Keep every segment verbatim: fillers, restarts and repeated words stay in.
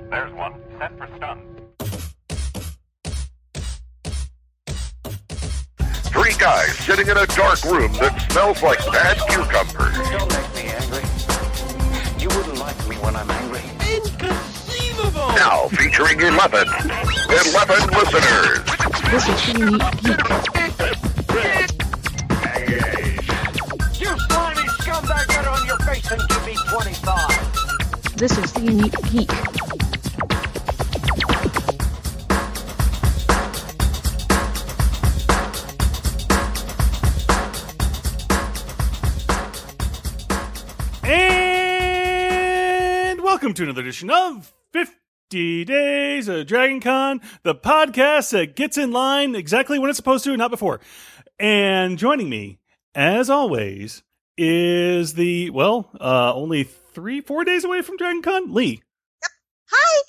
There's one. Set for stun. Three guys sitting in a dark room that smells like bad cucumbers. Don't make me angry. You wouldn't like me when I'm angry. Inconceivable! Now featuring eleven. eleven listeners. This is the Unique Geek. You slimy scumbag, get on your face and give me twenty-five. This is the Unique Geek. And welcome to another edition of fifty Days of Dragon Con, the podcast that gets in line exactly when it's supposed to, not before. And joining me, as always, is the, well, uh, only three, four days away from Dragon Con, Lee. Yep. Hi.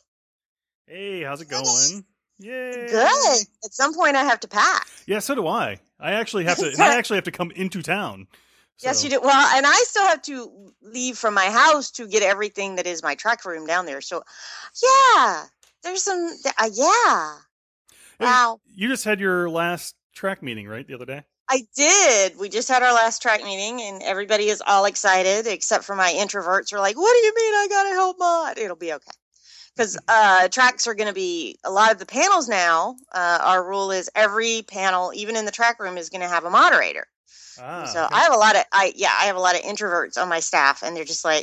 Hey, how's it going? Yay. Good. At some point I have to pack. Yeah, so do I. I actually have to, and I actually have to come into town. So. Yes, you do. Well, and I still have to leave from my house to get everything that is my track room down there. So, yeah, there's some, uh, yeah. Hey, Wow. You just had your last track meeting, right, the other day? I did. We just had our last track meeting, and everybody is all excited, except for my introverts are like, what do you mean I got to help mod? It'll be okay. Because uh, tracks are going to be, a lot of the panels now, uh, our rule is every panel, even in the track room, is going to have a moderator. Ah, so okay. I have a lot of, I yeah, I have a lot of introverts on my staff, and they're just like,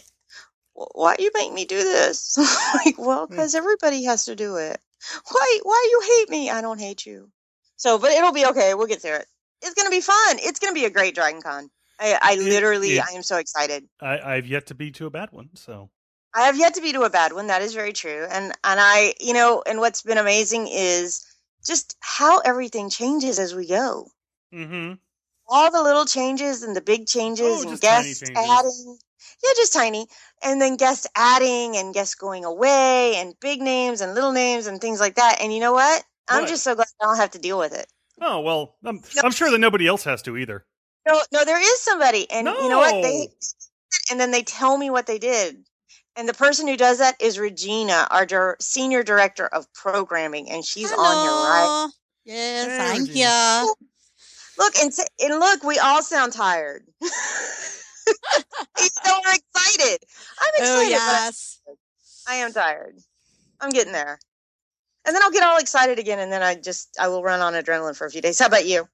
why do you make me do this? Like, well, because everybody has to do it. Why, why you hate me? I don't hate you. So, but it'll be okay. We'll get through it. It's going to be fun. It's going to be a great Dragon Con. I, I literally, it, I am so excited. I, I've yet to be to a bad one, so. I have yet to be to a bad one. That is very true. And, and I, you know, and what's been amazing is just how everything changes as we go. Mm-hmm. All the little changes and the big changes Oh, and just guests tiny changes. adding. Yeah, just tiny. And then guests adding and guests going away and big names and little names and things like that. And you know what? I'm What? just so glad I don't have to deal with it. Oh, well, I'm, No. I'm sure that nobody else has to either. No, no, there is somebody. And No. you know what? They and then they tell me what they did. And the person who does that is Regina, our dir- senior director of programming, and she's on here, right? Yes, Hey, I'm Regina. here. Look and t- and look, we all sound tired. He's so excited. I'm excited. Oh, but yes. I am tired. I'm getting there. And then I'll get all excited again, and then I just I will run on adrenaline for a few days. How about you?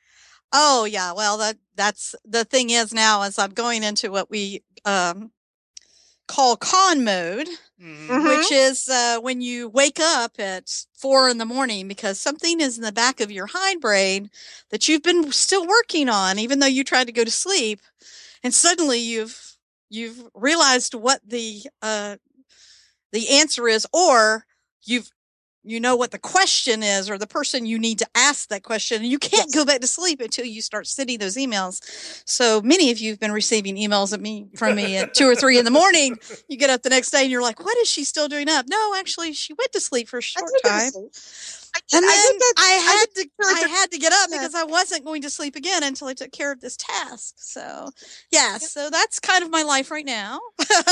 Oh, yeah. Well, that that's the thing is now as I'm going into what we um, call con mode, Mhm. Mhm. which is uh, when you wake up at four in the morning because something is in the back of your hindbrain that you've been still working on, even though you tried to go to sleep, and suddenly you've you've realized what the uh, the answer is, or you've you know what the question is, or the person you need to ask that question, and you can't Yes. go back to sleep until you start sending those emails. So many of you have been receiving emails at me from me at two or three in the morning. You get up the next day and you're like, what is she still doing up? No, actually, she went to sleep for a I short did go to time. sleep. I did, And then I did get, I had to did go I had to get up Yeah. because I wasn't going to sleep again until I took care of this task. So yeah, so that's kind of my life right now.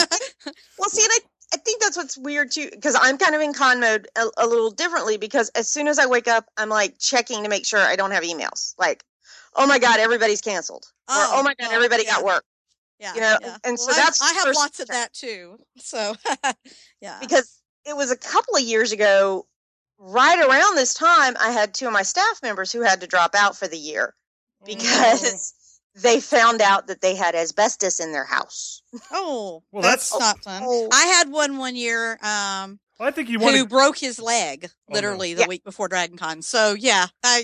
Well, see, and I, I think that's what's weird too, because I'm kind of in con mode a, a little differently, because as soon as I wake up, I'm like checking to make sure I don't have emails. Like, oh my God, everybody's canceled. Oh, or, oh my God, well, everybody yeah. got work. Yeah, You know, yeah. and so Well, I- that's I have first lots of check. that too. So yeah. Because it was a couple of years ago, right around this time, I had two of my staff members who had to drop out for the year because they found out that they had asbestos in their house. Oh, Well, that's, that's- not fun. Oh. I had one one year um, I think you who want to. broke his leg Oh, no. literally the Yeah. week before Dragon Con. So yeah, I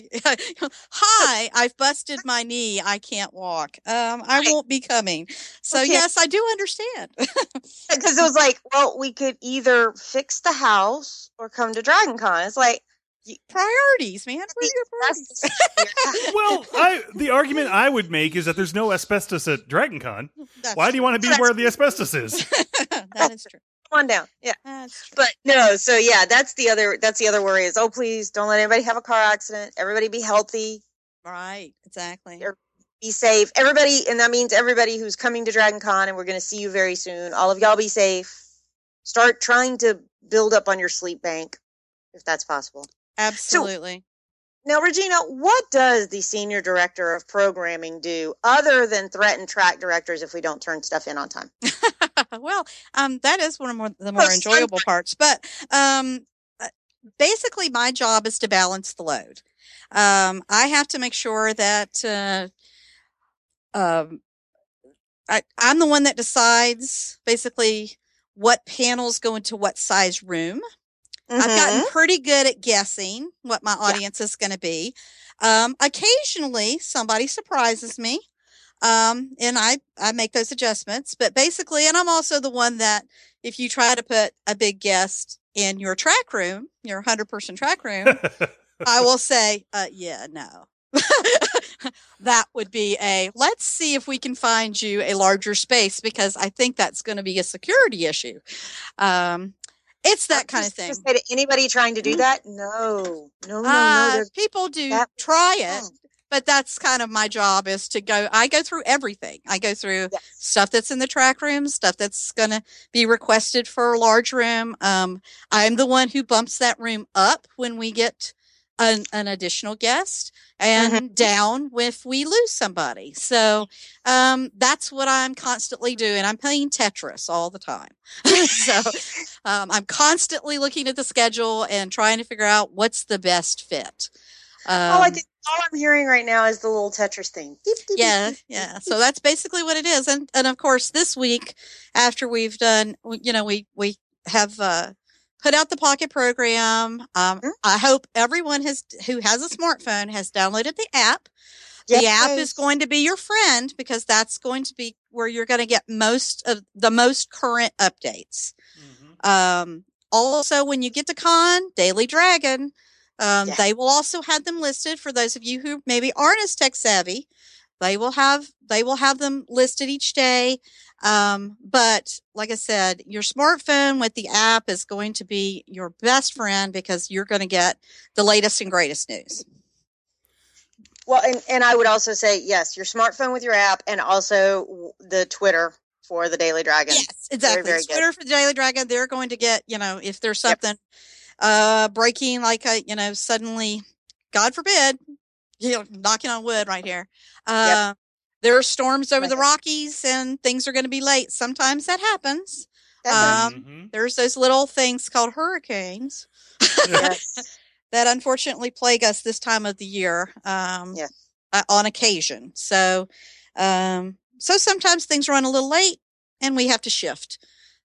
hi, I've busted my knee. I can't walk. Um, I Right. won't be coming. So Okay. yes, I do understand. Because it was like, well, we could either fix the house or come to Dragon Con. It's like, Priorities, man. What are your priorities? that's Well, I the argument I would make is that there's no asbestos at Dragon Con. That's Why do you want to be That's- where the asbestos is? that is true. come on down. Yeah. That's true. But no, so yeah, that's the other that's the other worry is, oh, please don't let anybody have a car accident. Everybody be healthy, Right, exactly. You're- be safe. Everybody, and that means everybody who's coming to Dragon Con, and we're going to see you very soon. All of y'all be safe. Start trying to build up on your sleep bank if that's possible. Absolutely. Now, Regina, what does the senior director of programming do other than threaten track directors if we don't turn stuff in on time? Well, um, that is one of more, the more enjoyable parts. But um, uh, basically, my job is to balance the load. Um, I have to make sure that uh, um, I, I'm the one that decides basically what panels go into what size room. Mm-hmm. I've gotten pretty good at guessing what my audience yeah. is going to be. Um, occasionally, somebody surprises me. Um, and I, I make those adjustments, but basically, and I'm also the one that if you try to put a big guest in your track room, your hundred person track room, I will say, uh, yeah, no, that would be a, let's see if we can find you a larger space because I think that's going to be a security issue. Um, it's that kind of thing. Just say to anybody trying to do that, no, no, no, uh, no. People do try it. But that's kind of my job is to go, I go through everything. I go through yes. stuff that's in the track room, stuff that's going to be requested for a large room. Um, I'm the one who bumps that room up when we get an, an additional guest and mm-hmm. down if we lose somebody. So um, that's what I'm constantly doing. I'm playing Tetris all the time. so um, I'm constantly looking at the schedule and trying to figure out what's the best fit. Um, oh, I think all I'm hearing right now is the little Tetris thing. Yeah, yeah. So that's basically what it is. And and of course, this week, after we've done, you know, we we have uh, put out the Pocket program. Um, mm-hmm. I hope everyone has who has a smartphone has downloaded the app. Yes. The app is going to be your friend because that's going to be where you're going to get most of the most current updates. Mm-hmm. Um, also, when you get to Con, Daily Dragon. Um, yeah. They will also have them listed for those of you who maybe aren't as tech savvy. They will have they will have them listed each day. Um, but like I said, your smartphone with the app is going to be your best friend because you're going to get the latest and greatest news. Well, and, and I would also say, yes, your smartphone with your app and also the Twitter for the Daily Dragon. Yes, exactly. Very, very Twitter good. For the Daily Dragon, they're going to get, you know, if there's something yep. uh, breaking, like, a, you know, suddenly, God forbid, you know, knocking on wood right here. Uh, yep. There are storms over the Rockies and things are going to be late. Sometimes that happens. Um, mm-hmm. There's those little things called hurricanes yes. that unfortunately plague us this time of the year um, yeah. uh, on occasion. So, um, so sometimes things run a little late and we have to shift.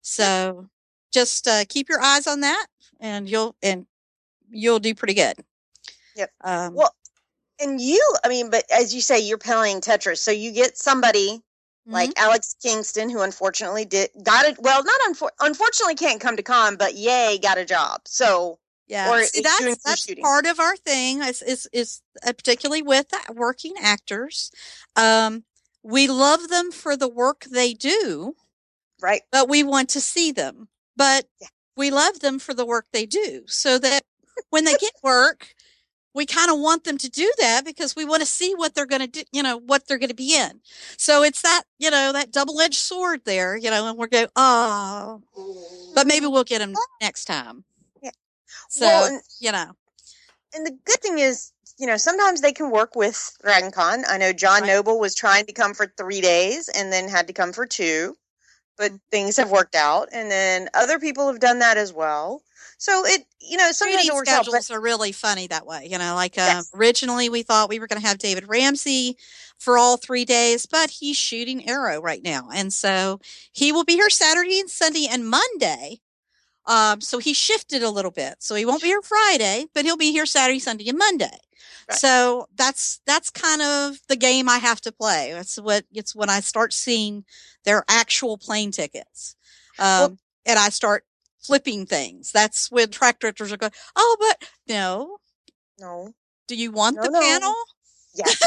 So yep. just uh, keep your eyes on that and you'll and you'll do pretty good. Yep. Um, well, and you, I mean, but as you say, you're playing Tetris, so you get somebody mm-hmm. like Alex Kingston, who unfortunately did got it. Well, not unfor- unfortunately can't come to con, but yay, got a job. So yeah, or See, that's that's shooting. Part of our thing. Is is, is uh, particularly with working actors. Um, we love them for the work they do, right? But we want to see them. But yeah. we love them for the work they do, so that when they get work. We kind of want them to do that because we want to see what they're going to do, you know, what they're going to be in. So it's that, you know, that double-edged sword there, you know, and we're going, oh, but maybe we'll get them next time. Yeah. So, well, and, you know. And the good thing is, you know, sometimes they can work with DragonCon. I know John right. Noble was trying to come for three days and then had to come for two, but things have worked out. And then other people have done that as well. So it, you know, sometimes it works out. Schedules are really funny that way. You know, like uh, yes. originally we thought we were going to have David Ramsey for all three days, but he's shooting Arrow right now, and so he will be here Saturday and Sunday and Monday. Um, so he shifted a little bit, so he won't be here Friday, but he'll be here Saturday, Sunday, and Monday. Right. So that's that's kind of the game I have to play. That's what it's when I start seeing their actual plane tickets, um, well, and I start. Flipping things. That's when track directors are going, oh, but no. No. Do you want no, the no. panel? Yes.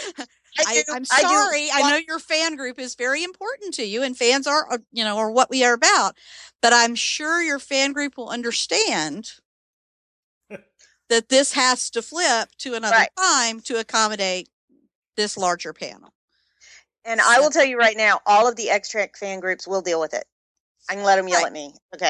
I, I'm sorry. I, I know your fan group is very important to you and fans are, you know, are what we are about, but I'm sure your fan group will understand that this has to flip to another right. time to accommodate this larger panel. And so. I will tell you right now, all of the X-Track fan groups will deal with it. I can let them yell right. at me. Okay.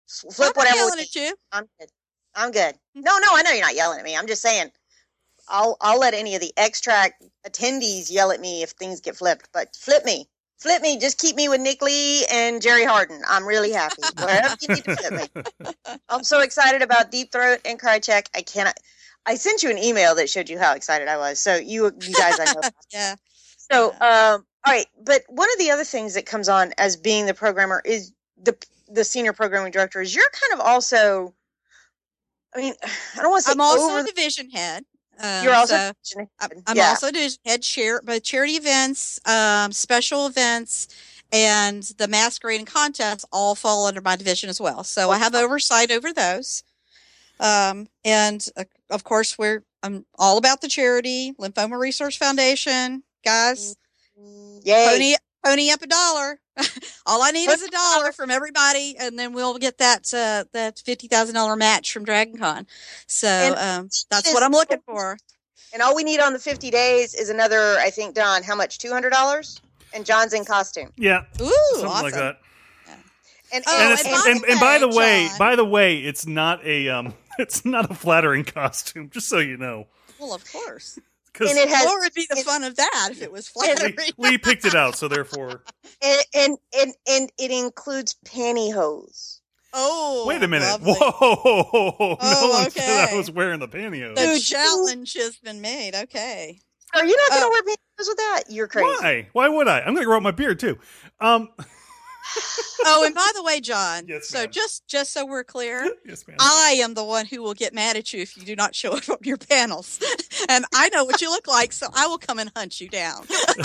Flip I'm not whatever. yelling we at you. I'm good. I'm good. No, no, I know you're not yelling at me. I'm just saying. I'll I'll let any of the X-Track attendees yell at me if things get flipped. But flip me, flip me. Just keep me with Nick Lee and Jerry Harden. I'm really happy. Wherever you need to flip me. I'm so excited about Deep Throat and Krychek. I cannot. I sent you an email that showed you how excited I was. So you you guys, I know. Yeah. So um, all right. But one of the other things that comes on as being the programmer is the the senior programming director is you're kind of also. I mean, I don't want to say I'm also over a division head. Um, You're also so I'm, I'm yeah. also division head chair, both charity events, um, special events, and the masquerade and contests all fall under my division as well. So I have oversight over those. Um, and uh, of course, we're I'm all about the charity Lymphoma Research Foundation, guys. Yay. Pony pony up a dollar. All I need is a dollar from everybody, and then we'll get that uh, that fifty thousand dollar match from Dragon Con. So um, that's what I'm looking for. And all we need on the fifty days is another, I think, Don, how much? two hundred dollars? And John's in costume. Yeah. Ooh, something awesome. like that. And, Oh, And, and, it's, and by and, the and by the way, way, John- by the way, it's not a um, it's not a flattering costume. Just so you know, Well, of course. because and it has What would be the it- fun of that if it was Lee, flattering? Lee picked it out, so therefore. and, and, and, and it includes pantyhose. Oh, Wait a minute! lovely. Whoa! no Oh, one said I okay. was wearing the pantyhose. The Dude, challenge has been made. Okay. Are you not going to Oh. wear pantyhose with that? You're crazy. Why? Why would I? I'm going to grow out my beard too. Um. Oh, and by the way, John. Yes, so ma'am. just just so we're clear, Yes, ma'am. I am the one who will get mad at you if you do not show up on your panels. And I know what you look like, so I will come and hunt you down.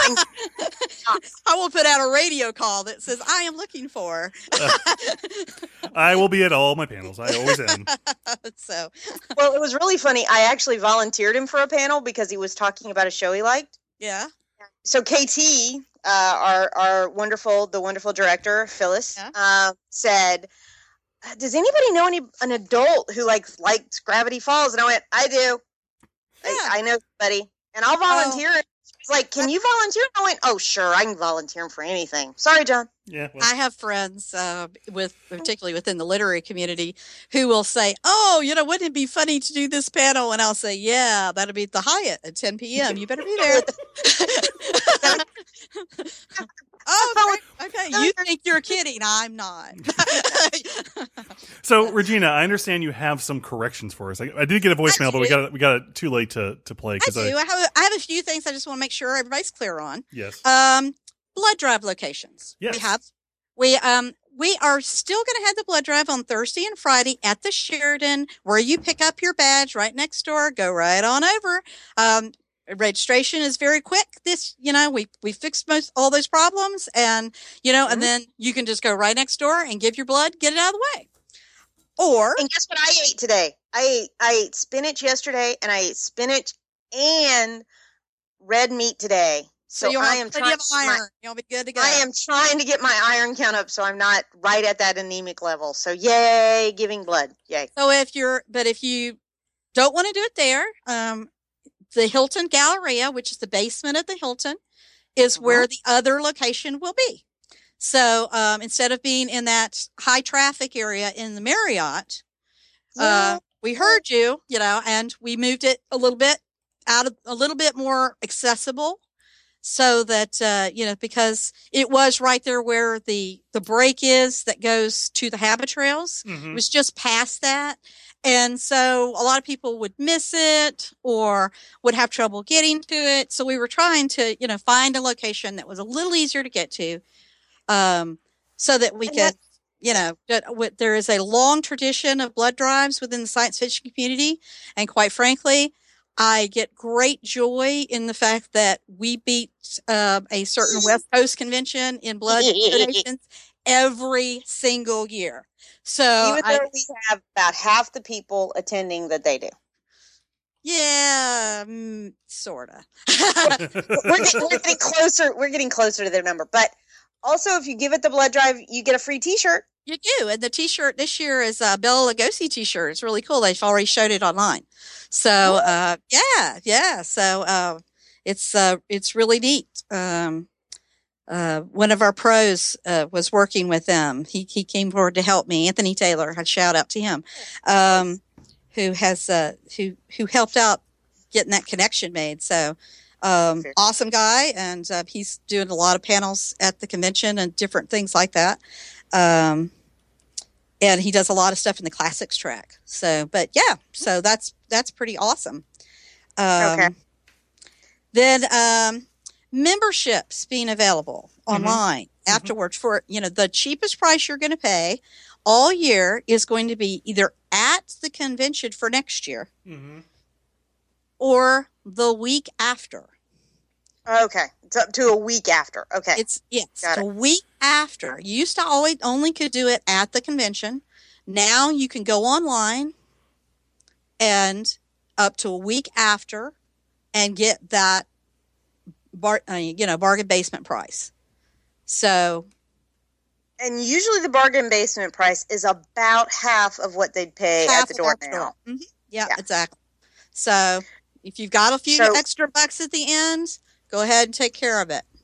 I will put out a radio call that says, I am looking for. I will be at all my panels. I always am. So, Well, it was really funny. I actually volunteered him for a panel because he was talking about a show he liked. yeah. So K T, uh, our our wonderful, the wonderful director Phyllis, Yeah. uh, said, "Does anybody know any an adult who likes likes Gravity Falls?" And I went, "I do. Yeah. I, I know somebody, and I'll volunteer." She's like, "Can you volunteer?" I went, "Oh, sure, I can volunteer him for anything." Sorry, John. Yeah. Well, I have friends, uh, with particularly within the literary community, who will say, "Oh, you know, wouldn't it be funny to do this panel?" And I'll say, "Yeah, that'll be at the Hyatt at ten p.m. You better be there." Oh, great. Okay. You think you're kidding? I'm not. so Regina, I understand you have some corrections for us. I, I did get a voicemail, but we got it, we got it too late to to play. I 'cause do. I have a, I have a few things I just want to make sure everybody's clear on. Yes. Um, blood drive locations. Yes. We have. We um we are still going to have the blood drive on Thursday and Friday at the Sheridan, where you pick up your badge right next door. Go right on over. Um, registration is very quick. This, you know, we we fixed most all those problems, and you know, Mhm. and then you can just go right next door and give your blood, get it out of the way. Or And guess what I ate today? I ate I ate spinach yesterday, and I ate spinach and red meat today. so So, you'll I have am plenty trying. of iron. You'll be good to go. I am trying to get my iron count up, so I'm not right at that anemic level. So yay, giving blood, yay! So if you're, but if you don't want to do it there, um, the Hilton Galleria, which is the basement of the Hilton, is Uh-huh. where the other location will be. So um, instead of being in that high traffic area in the Marriott, uh, we heard you, you know, and we moved it a little bit out of a little bit more accessible. So that, uh, you know, because it was right there where the, the break is that goes to the habit trails. Mhm. It was just past that. And so a lot of people would miss it or would have trouble getting to it. So we were trying to, you know, find a location that was a little easier to get to, um, so that we And could, that's- you know, that w- there is a long tradition of blood drives within the science fiction community. And quite frankly, I get great joy in the fact that we beat uh, a certain West Coast convention in blood donations every single year. So Even I, though we have about half the people attending that they do, yeah, mm, sorta. we're, get- we're getting closer. We're getting closer to their number. But also, if you give it the blood drive, you get a free T-shirt. You do, and the T-shirt this year is a Bella Lugosi T-shirt. It's really cool. They've already showed it online. So, uh, yeah, yeah. So, uh, it's uh, it's really neat. Um, uh, one of our pros uh, was working with them. He he came forward to help me. Anthony Taylor, I'd shout out to him, um, who has uh, who who helped out getting that connection made. So um, Sure. awesome guy, and uh, he's doing a lot of panels at the convention and different things like that. Um, and he does a lot of stuff in the classics track. So, but yeah, so that's that's pretty awesome. Um, Okay. Then um, memberships being available Mhm. online afterwards for, you know, the cheapest price you're going to pay all year is going to be either at the convention for next year Mm-hmm. or the week after. Okay. It's up to a week after. Okay. It's yes, Got a it. week after. You used to always only could do it at the convention. Now you can go online and up to a week after and get that bar, uh, you know, bargain basement price. So And usually the bargain basement price is about half of what they'd pay half at the of door that now. Mhm. Yeah, Yeah. exactly. So if you've got a few So- extra bucks at the end, go ahead and take care of it.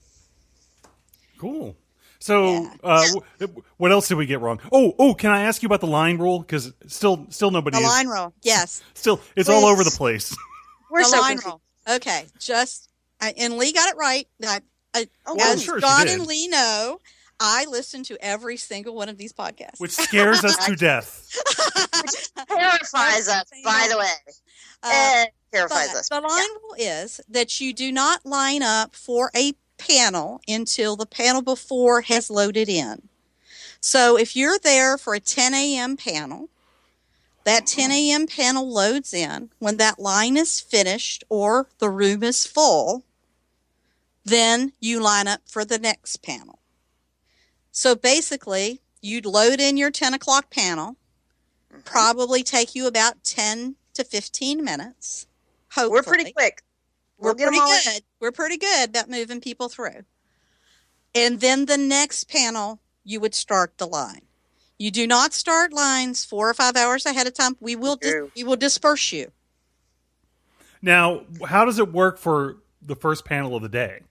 Cool. So, Yeah. uh, w- what else did we get wrong? Oh, oh, can I ask you about the line rule? Because still, still nobody. The is, line roll, yes. Still, it's all over the Please. place. We're the so line confused. roll. Okay, just I, and Lee got it right. I, I, Oh, Well, I'm as sure she John did. and Lee know, I listen to every single one of these podcasts. Which scares us to death. Terrifies us, by the way. Uh, It terrifies but us. the line rule is that you do not line up for a panel until the panel before has loaded in. So if you're there for a ten a.m. panel, that ten a.m. panel loads in. When that line is finished or the room is full, then you line up for the next panel. So basically, you'd load in your ten o'clock panel, Mhm. probably take you about ten to fifteen minutes. Hopefully. We're pretty quick. We'll We're get 'em pretty all in. good. We're pretty good about moving people through. And then the next panel, you would start the line. You do not start lines four or five hours ahead of time. We will dis- No. we will disperse you. Now, how does it work for the first panel of the day?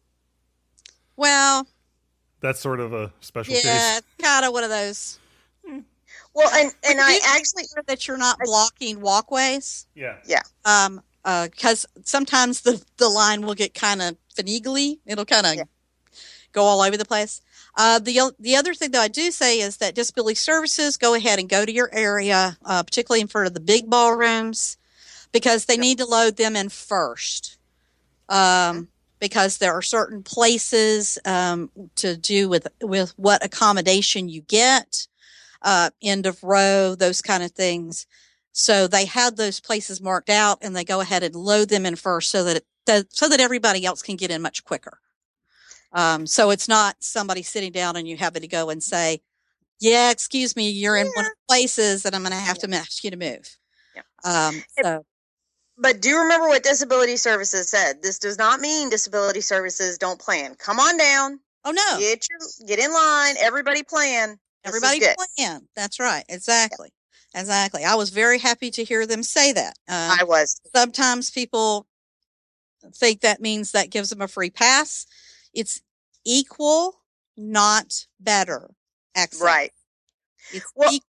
Well, That's sort of a special yeah, case. kind of one of those. Well, and, and But I you actually, make sure that you're not blocking walkways. Yeah. Um, uh, because sometimes the the line will get kind of finagly. It'll kind of Yeah. go all over the place. Uh, the o- the other thing that I do say is that disability services, go ahead and go to your area, uh, particularly in front of the big ballrooms, because they need to load them in first. Um, because there are certain places um, to do with with what accommodation you get, uh, end of row, those kind of things. So they have those places marked out, and they go ahead and load them in first, so that it, that so that everybody else can get in much quicker. Um, so it's not somebody sitting down and you having to go and say, "Yeah, excuse me, you're in one of the places, and I'm going to have to ask you to move." Yeah. Um, so but do remember what disability services said. This does not mean disability services don't plan. Come on down. oh no, Get your get in line. Everybody plan. This is everybody good. plan. That's right, exactly, exactly. I was very happy to hear them say that. Um, I was. sometimes people think that means that gives them a free pass. It's equal, not better. Excellent. Right. It's Well, equal.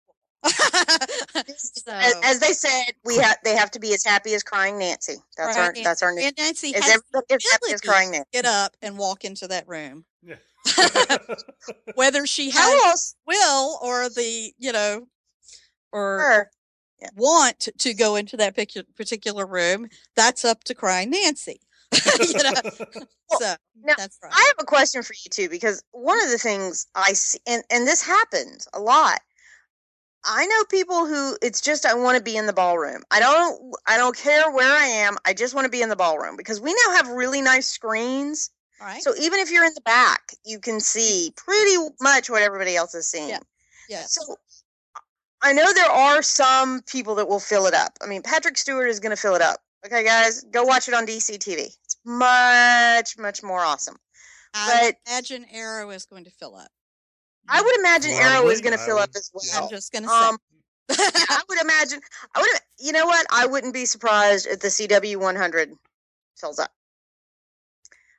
so, As, as they said, we have they have to be as happy as crying Nancy. That's our Right. that's our new. and Nancy Is has everybody as happy as ability crying Nancy? to get up and walk into that room. Yeah. Whether she How has else? will or the, you know, or Sure. Yeah. want to go into that pic- particular room, that's up to crying Nancy. you know, so now, that's right. I have a question for you too, because one of the things I see, and, and this happens a lot. I know people who it's just I want to be in the ballroom. I don't I don't care where I am. I just want to be in the ballroom because we now have really nice screens. All right. So even if you're in the back, you can see pretty much what everybody else is seeing. Yeah. Yes. So I know there are some people that will fill it up. I mean, Patrick Stewart is going to fill it up. Okay, guys, go watch it on D C T V. It's much, much more awesome. I but- imagine Arrow is going to fill up. I would imagine Arrow Probably, is going to I fill would- up as yeah. well. I'm just going to say. Um, I would imagine. I would. You know what? I wouldn't be surprised if the C W one hundred fills up.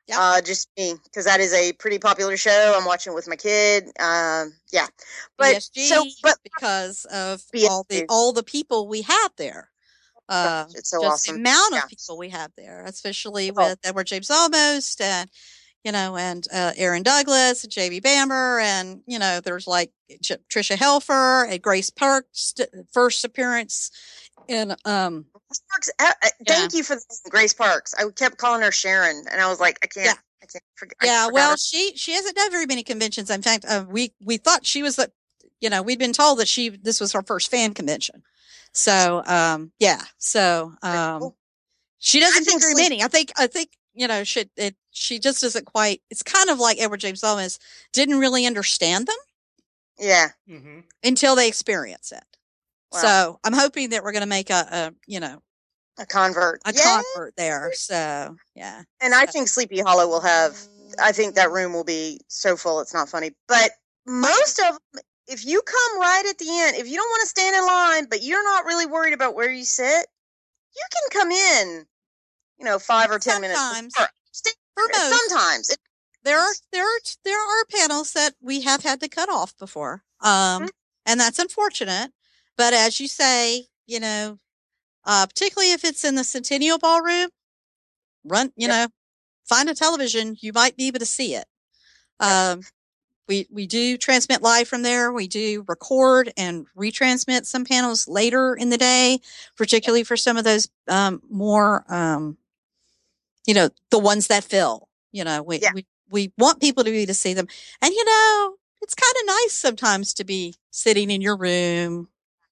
Yeah. Uh, just me, because that is a pretty popular show. I'm watching it with my kid. Um, yeah, but B S G, so but because of B S G. all the all the people we have there. Uh, Gosh, it's so just awesome. the amount of Yeah. people we have there, especially Oh. with Edward James Olmos and you know, and uh, Aaron Douglas and J B Bamber, and you know, there's like J- Trisha Helfer and Grace Parks' first appearance in um. Grace Parks, uh, uh, thank you for the Grace Parks. I kept calling her Sharon, and I was like, I can't, Yeah. I can't forget. I Yeah, forgot well, her. she she hasn't done very many conventions. In fact, uh, we we thought she was the, you know, we'd been told that she this was her first fan convention. So, um, yeah, so um, Cool. she doesn't I do think very Sleep- many. I think I think you know, should it she just doesn't quite. It's kind of like Edward James Olmos didn't really understand them Yeah, Mm-hmm. until they experience it. Wow. So I'm hoping that we're going to make a, a you know a convert. a Yay! convert there. So yeah, And I So- think Sleepy Hollow will have. I think that room will be so full, it's not funny. But most of them, if you come right at the end, if you don't want to stand in line, but you're not really worried about where you sit, you can come in. You know, five or ten minutes. Sometimes. before. Stand- for most. Sometimes. It, There are there are there are panels that we have had to cut off before, um, Mhm. and that's unfortunate. But as you say, you know, uh, particularly if it's in the Centennial Ballroom, run, you Yep. know, find a television. You might be able to see it. Um, we we do transmit live from there. We do record and retransmit some panels later in the day, particularly for some of those um, more, um, you know, the ones that fill. You know, we Yeah. we we want people to be able to see them, and you know, it's kind of nice sometimes to be sitting in your room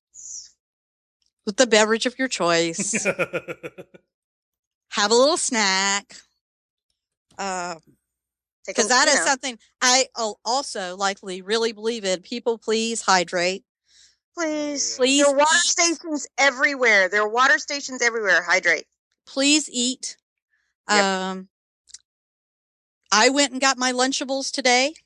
with the beverage of your choice, have a little snack. Uh, take a- Because that you is know, something I al- also likely really believe in. People, please hydrate. please. Please There are water eat. stations everywhere. There are water stations everywhere. Hydrate. Please eat. Yep. Um, I went and got my Lunchables today.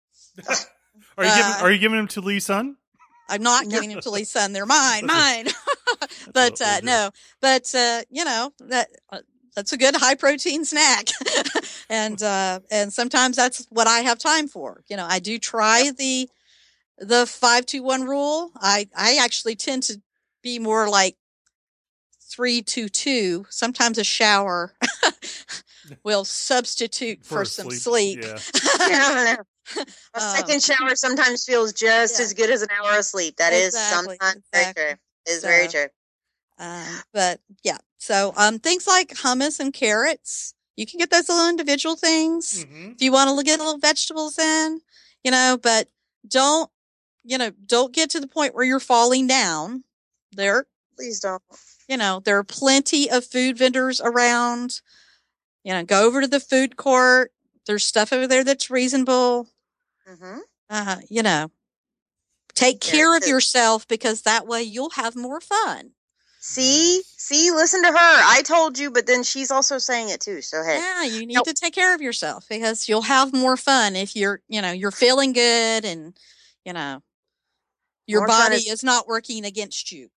Are you giving Uh, Are you giving them to Lee Sun? I'm not No. giving them to Lee's son. They're mine, mine. That's but what uh, we'll do. no, but uh, you know that uh, that's a good high protein snack, and uh, and sometimes that's what I have time for. You know, I do try the the five two one rule. I I actually tend to be more like three two two. Sometimes a shower will substitute for, For some sleep, sleep. yeah. I don't know. A Um, second shower sometimes feels just yeah. as good as an hour of sleep. That is Exactly, sometimes exactly. very true. Is very So- true. Um, but yeah, so um, things like hummus and carrots, you can get those little individual things Mhm. if you want to get little vegetables in, you know. But don't, you know, don't get to the point where you're falling down. There, Please don't. you know, there are plenty of food vendors around. You know, go over to the food court. There's stuff over there that's reasonable. hmm Uh, you know, take Yeah, care of it's- yourself because that way you'll have more fun. See, see, listen to her. I told you, but then she's also saying it too. So hey, Yeah, you need Nope. to take care of yourself because you'll have more fun if you're, you know, you're feeling good and, you know, your More fun body is- is not working against you.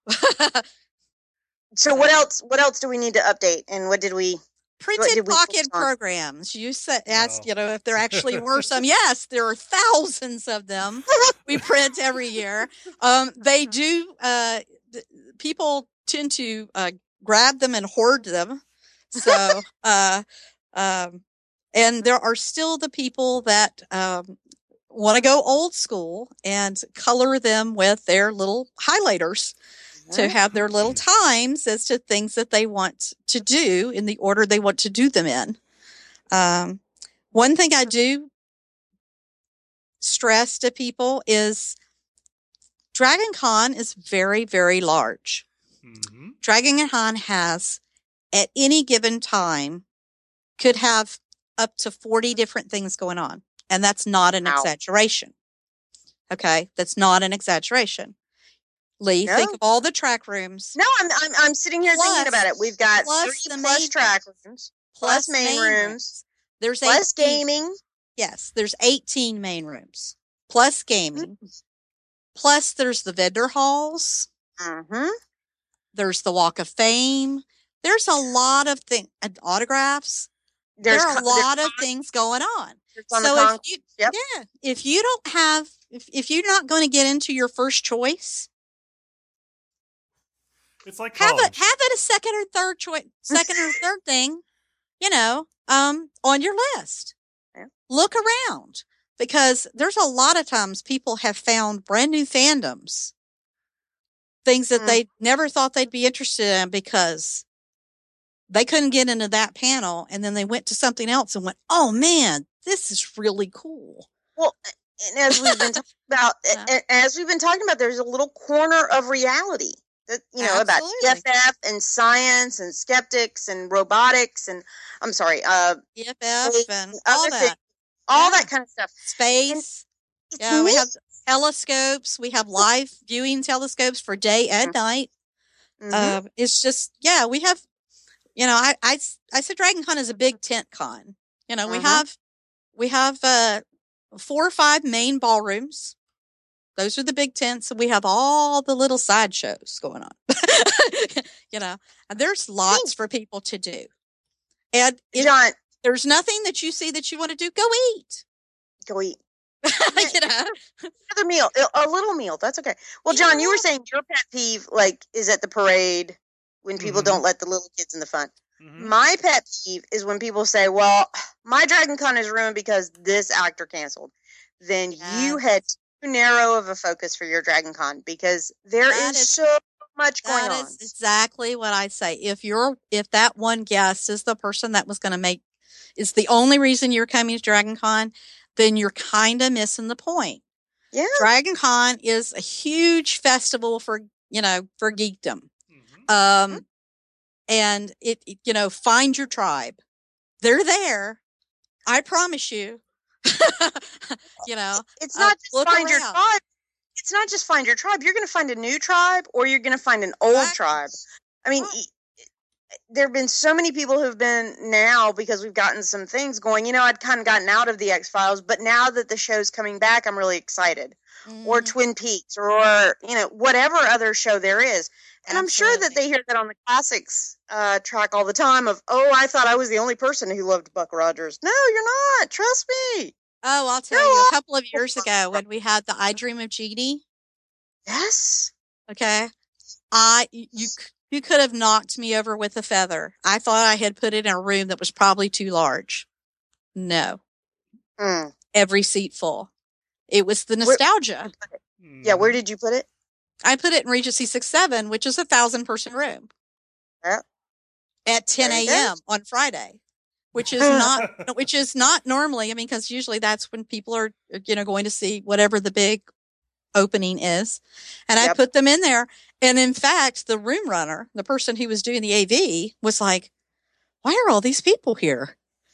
so what else? What else do we need to update? And what did we? Printed did we pocket focus on? programs. You said, asked, No. you know, if there actually were some. Yes, there are thousands of them. We print every year. Um, they do. Uh, th- people tend to uh, grab them and hoard them. So, uh, um, and there are still the people that um, want to go old school and color them with their little highlighters to have their little times as to things that they want to do in the order they want to do them in. Um, one thing I do stress to people is Dragon Con is very, very large. Mhm. Dragon Con has, at any given time, could have up to forty different things going on. And that's not an Wow. exaggeration. Okay? That's not an exaggeration. Lee, No. think of all the track rooms. No, I'm I'm I'm sitting here thinking Plus- about it. We've got plus three the plus main track rooms. rooms, Plus plus main rooms, There's plus eighteen gaming. Yes, there's eighteen main rooms, plus gaming, plus there's the vendor halls, Mm-hmm. there's the Walk of Fame. There's a lot of things, autographs. There's there are a co- there's lot of things going on. concerts on the So if con- you, Yep. yeah, if you don't have, if, if you're not going to get into your first choice, It's like have college. it, have it a second or third choice, second or third thing, you know, um, on your list. Yeah. Look around, because there's a lot of times people have found brand new fandoms, things that Mm. they never thought they'd be interested in because they couldn't get into that panel, and then they went to something else and went, "Oh man, this is really cool." Well, and as we've been talking about, Yeah. a- as we've been talking about, there's a little corner of reality that, you know, about Absolutely. E F F and science and skeptics and robotics and I'm sorry, uh, E F F space and and all other that. things, all Yeah. that kind of stuff. Space. It's Yeah, we neat. have telescopes. We have live viewing telescopes for day and night. Mhm. Uh, it's just, yeah, we have, you know, I, I, I said Dragon Con is a big tent con. You know, we Mhm. have, we have, uh, four or five main ballrooms. Those are the big tents. And we have all the little side shows going on. You know, and there's lots for people to do. And if John, there's nothing that you see that you want to do, go eat. go eat You know, another meal, a- a little meal. That's okay. Well, John, you were saying your pet peeve, like, is at the parade when people Mhm. don't let the little kids in the front. Mhm. My pet peeve is when people say, well, my Dragon Con is ruined because this actor canceled. Then you Yes. had too narrow of a focus for your Dragon Con because there That is is- so much going that on. is exactly what I say. If you're, if that one guest is the person that was going to make, is the only reason you're coming to Dragon Con, then you're kind of missing the point. Yeah. Dragon Con is a huge festival for, you know, for geekdom. Mhm. Um, and it, it- you know, find your tribe. They're there. I promise you. You know, It's uh, not just look find your around. tribe. It's not just find your tribe. You're going to find a new tribe or you're going to find an old Exactly. tribe. I mean, Right. e- there have been so many people who've been now because we've gotten some things going. You know, I'd kind of gotten out of the X Files, but now that the show's coming back, I'm really excited. Or Mhm. Twin Peaks, or you know, whatever other show there is. And I'm sure that Absolutely. they hear that on the classics uh, track all the time. Of oh, I thought I was the only person who loved Buck Rogers. No, you're not. Trust me. Oh, I'll tell You're you, a all- couple of years ago when we had the I Dream of Jeannie, Yes. okay, I you you c- you could have knocked me over with a feather. I thought I had put it in a room that was probably too large. No, Mm. every seat full. It was the Where- nostalgia. Yeah. Where Mhm. did you put it? I put it in Regency six seven, which is a thousand person room, Yeah. at ten Very good. a.m. on Friday, which is not which is not normally. I mean, because usually that's when people are, you know, going to see whatever the big opening is. And I Yep. put them in there. And in fact, the room runner, the person who was doing the A V, was like, why are all these people here?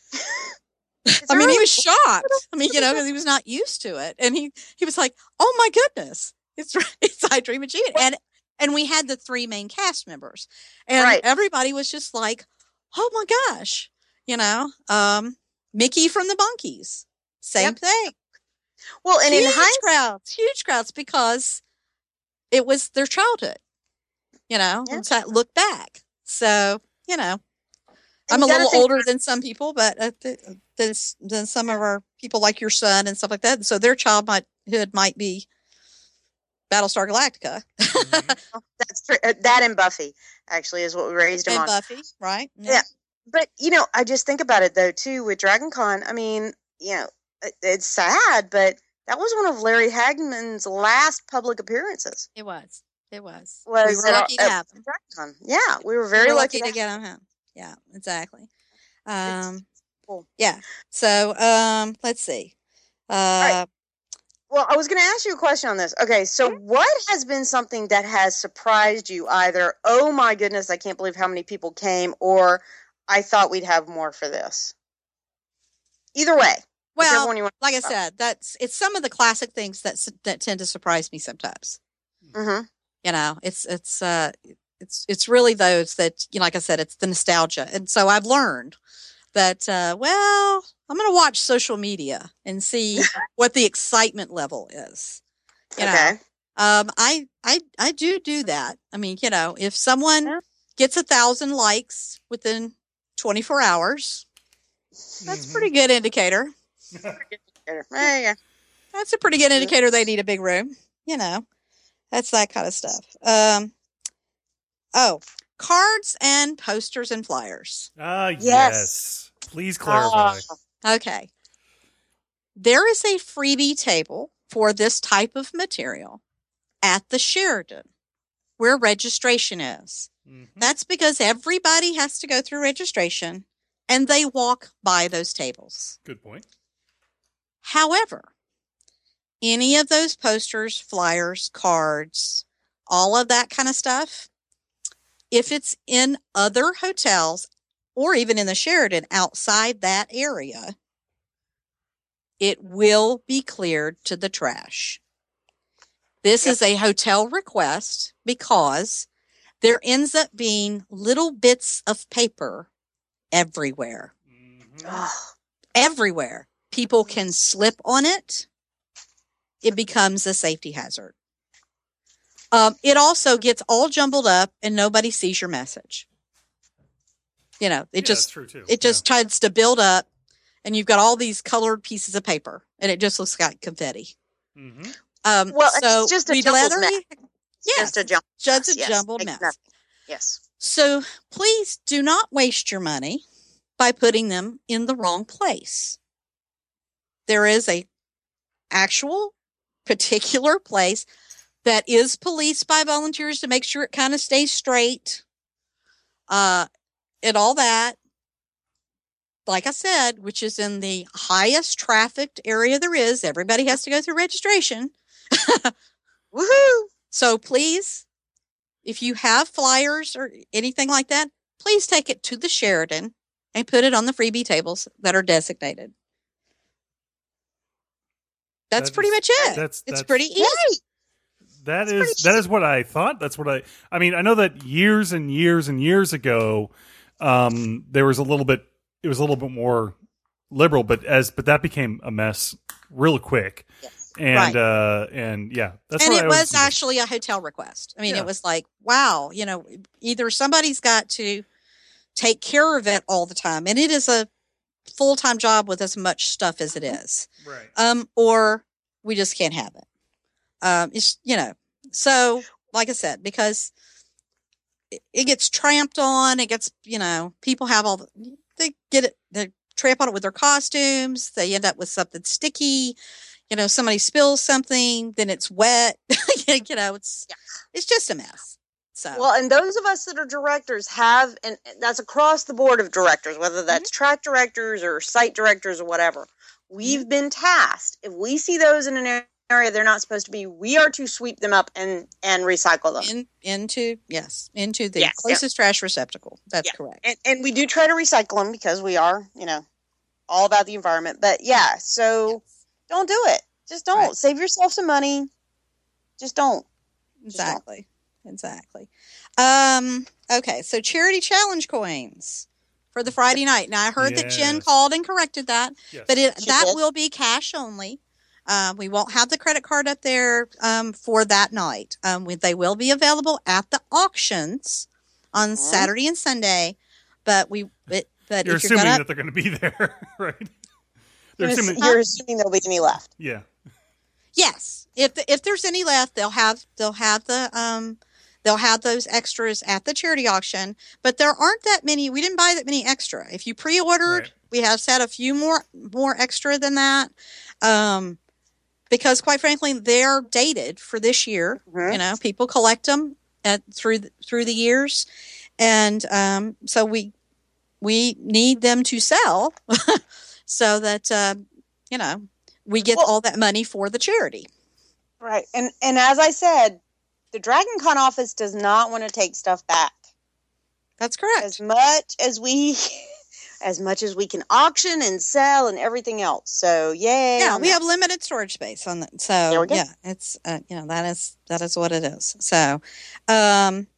It's I mean, he early. was shocked. I mean, you know, because he was not used to it. And he, he was like, oh my goodness, it's, it's I Dream of Jeannie. And, and we had the three main cast members, and Right. everybody was just like, oh my gosh, you know, um, Mickey from the Monkees, same Yep. thing. Well, and huge in hindsight, crowds, huge crowds, because it was their childhood, you know, Yeah. and so I look back. So, you know, and I'm a you gotta little think- older than some people, but uh, th- than, s- than some of our people like your son and stuff like that. So their childhood might be Battlestar Galactica Mhm. That's true. Uh, That and Buffy actually is what we raised him and on. Buffy, right? Yeah. But you know, I just think about it though too with Dragon Con. I mean, you know, it, it's sad, but that was one of Larry Hagman's last public appearances. It was. It was. Was we were at- lucky to at have them. Dragon Con. Yeah, we were very we were lucky, lucky to to get him. Yeah, exactly. Um, cool. yeah. So, um, let's see. Uh, right. Well, I was going to ask you a question on this. Okay, so what has been something that has surprised you? Either, oh my goodness, I can't believe how many people came, or I thought we'd have more for this. Either way, whichever well, one you want. like I said, that's it's some of the classic things that s- that tend to surprise me sometimes. Mm-hmm. You know, it's it's uh it's it's really those that, you know, like I said, it's the nostalgia, and so I've learned that uh, well, I'm going to watch social media and see what the excitement level is. You know, Okay. um, I I I do do that. I mean, you know, if someone Yeah. gets a thousand likes within twenty-four hours, That's a pretty good indicator. There you go. That's a pretty good indicator they need a big room. You know, that's that kind of stuff. Um, oh, cards and posters and flyers. Ah, yes. Yes. Please clarify. Ah. Okay. There is a freebie table for this type of material at the Sheridan where registration is. Mhm. That's because everybody has to go through registration and they walk by those tables. Good point. However, any of those posters, flyers, cards, all of that kind of stuff, if it's in other hotels or even in the Sheridan outside that area, it will be cleared to the trash. This Yep. is a hotel request because there ends up being little bits of paper everywhere. Mhm. Oh, Everywhere. People can slip on it. It becomes a safety hazard. Um, it also gets all jumbled up and nobody sees your message. You know, it Yeah, just that's true too. it just tries to build up and you've got all these colored pieces of paper and it just looks like confetti. Yeah. hmm Um, Well, so it's just a we'd jumbled rather- mess. Yes, just a jumbled just a mess. Yes, jumbled makes mess. nothing. Yes. So please do not waste your money by putting them in the wrong place. There is a actual particular place that is policed by volunteers to make sure it kind of stays straight. Uh, and all that, like I said, which is in the highest trafficked area there is. Everybody has to go through registration. Woohoo! So please, if you have flyers or anything like that, please take it to the Sheridan and put it on the freebie tables that are designated. That's That pretty is- much it. that's- it's that's- pretty easy. Yay! That That's is pretty that is what I thought. That's what I. I mean, I know that years and years and years ago, um, there was a little bit. It was a little bit more liberal, but as but that became a mess real quick. Yes. And Right. uh, and yeah, that's And what it I always was do. actually a hotel request. I mean, Yeah. it was like, wow, you know, either somebody's got to take care of it all the time, and it is a full time job with as much stuff as it is, right. um, or we just can't have it. Um, it's you know, so like I said, because it, it gets tramped on, it gets you know, people have all the, they get it, they tramp on it with their costumes, they end up with something sticky. You know, somebody spills something, then it's wet. you know, it's Yeah. it's just a mess. So Well, and those of us that are directors have, and that's across the board of directors, whether that's track directors or site directors or whatever, we've been tasked. If we see those in an area they're not supposed to be, we are to sweep them up and and recycle them. in into yes, into the Yes, yeah. closest trash receptacle. That's Yeah. correct. And, and we do try to recycle them because we are, you know, all about the environment. But yeah, so don't do it. Just don't. Right. Save yourself some money. Just don't. Just don't. Exactly. Exactly. Um, okay, so charity challenge coins for the Friday night. Now I heard that Jen Yes. called and corrected that, Yes. but it, She that did. will be cash only. Uh, we won't have the credit card up there um, for that night. Um, we, they will be available at the auctions on Mhm. Saturday and Sunday, but we but, but You're if you're assuming gonna that they're going to be there, right? They're You're, ass- assuming. you're assuming there'll be any left. Yeah. yes, if the, if there's any left, they'll have they'll have the um they'll have those extras at the charity auction. But there aren't that many. We didn't buy that many extra. If you pre-ordered, Right. we have set a few more more extra than that. Um, because quite frankly, they're dated for this year. Mhm. You know, people collect them at through the, through the years, and um, so we we need them to sell so that uh, you know we get Well- all that money for the charity. Right. And and as I said, the Dragon Con office does not want to take stuff back. That's correct. As much as we as much as we can auction and sell and everything else. So yay. Yeah, on we that. have limited storage space on that. There So we go. yeah, it's uh, you know that is that is what it is. So, um,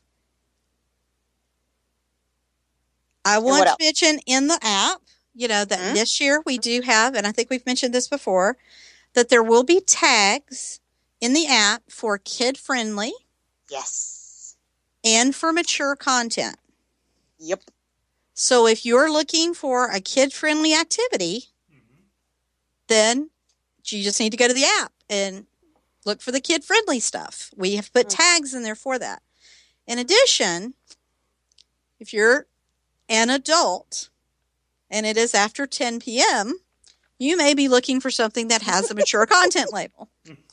I what want to else? mention in the app, you know, that Mhm. this year we do have, and I think we've mentioned this before, that there will be tags in the app for kid friendly Yes. and for mature content. Yep. So if you're looking for a kid-friendly activity, then you just need to go to the app and look for the kid-friendly stuff. We have put tags in there for that. In addition, if you're an adult and it is after ten p.m., you may be looking for something that has a mature content label.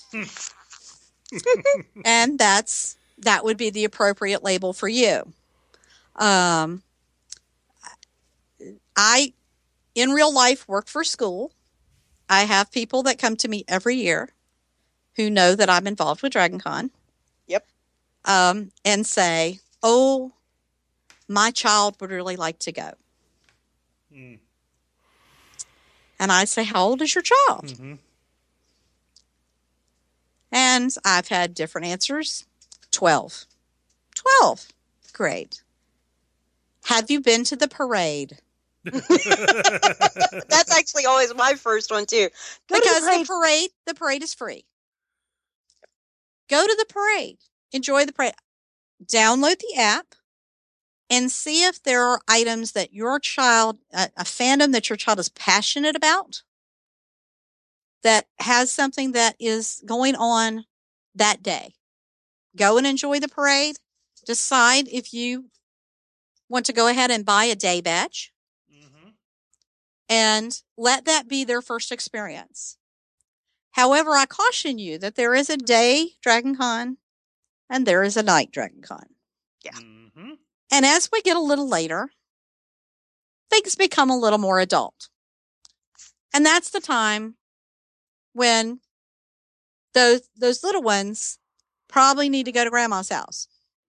And that's that would be the appropriate label for you. Um, I, in real life, work for school. I have people that come to me every year who know that I'm involved with DragonCon. Yep. Um, and say, oh, my child would really like to go. Mm. And I say, how old is your child? Mm-hmm. And I've had different answers. twelve. twelve. Great. Have you been to the parade? That's actually always my first one too. Go Because to the parade. the parade, the parade is free. Go to the parade. Enjoy the parade. Download the app and see if there are items that your child, a, a fandom that your child is passionate about, that has something that is going on that day. Go and enjoy the parade. Decide if you want to go ahead and buy a day badge. Mm-hmm. And let that be their first experience. However, I caution you that there is a day DragonCon and there is a night DragonCon. Yeah. Mm-hmm. And as we get a little later, things become a little more adult. And that's the time when those those little ones probably need to go to grandma's house.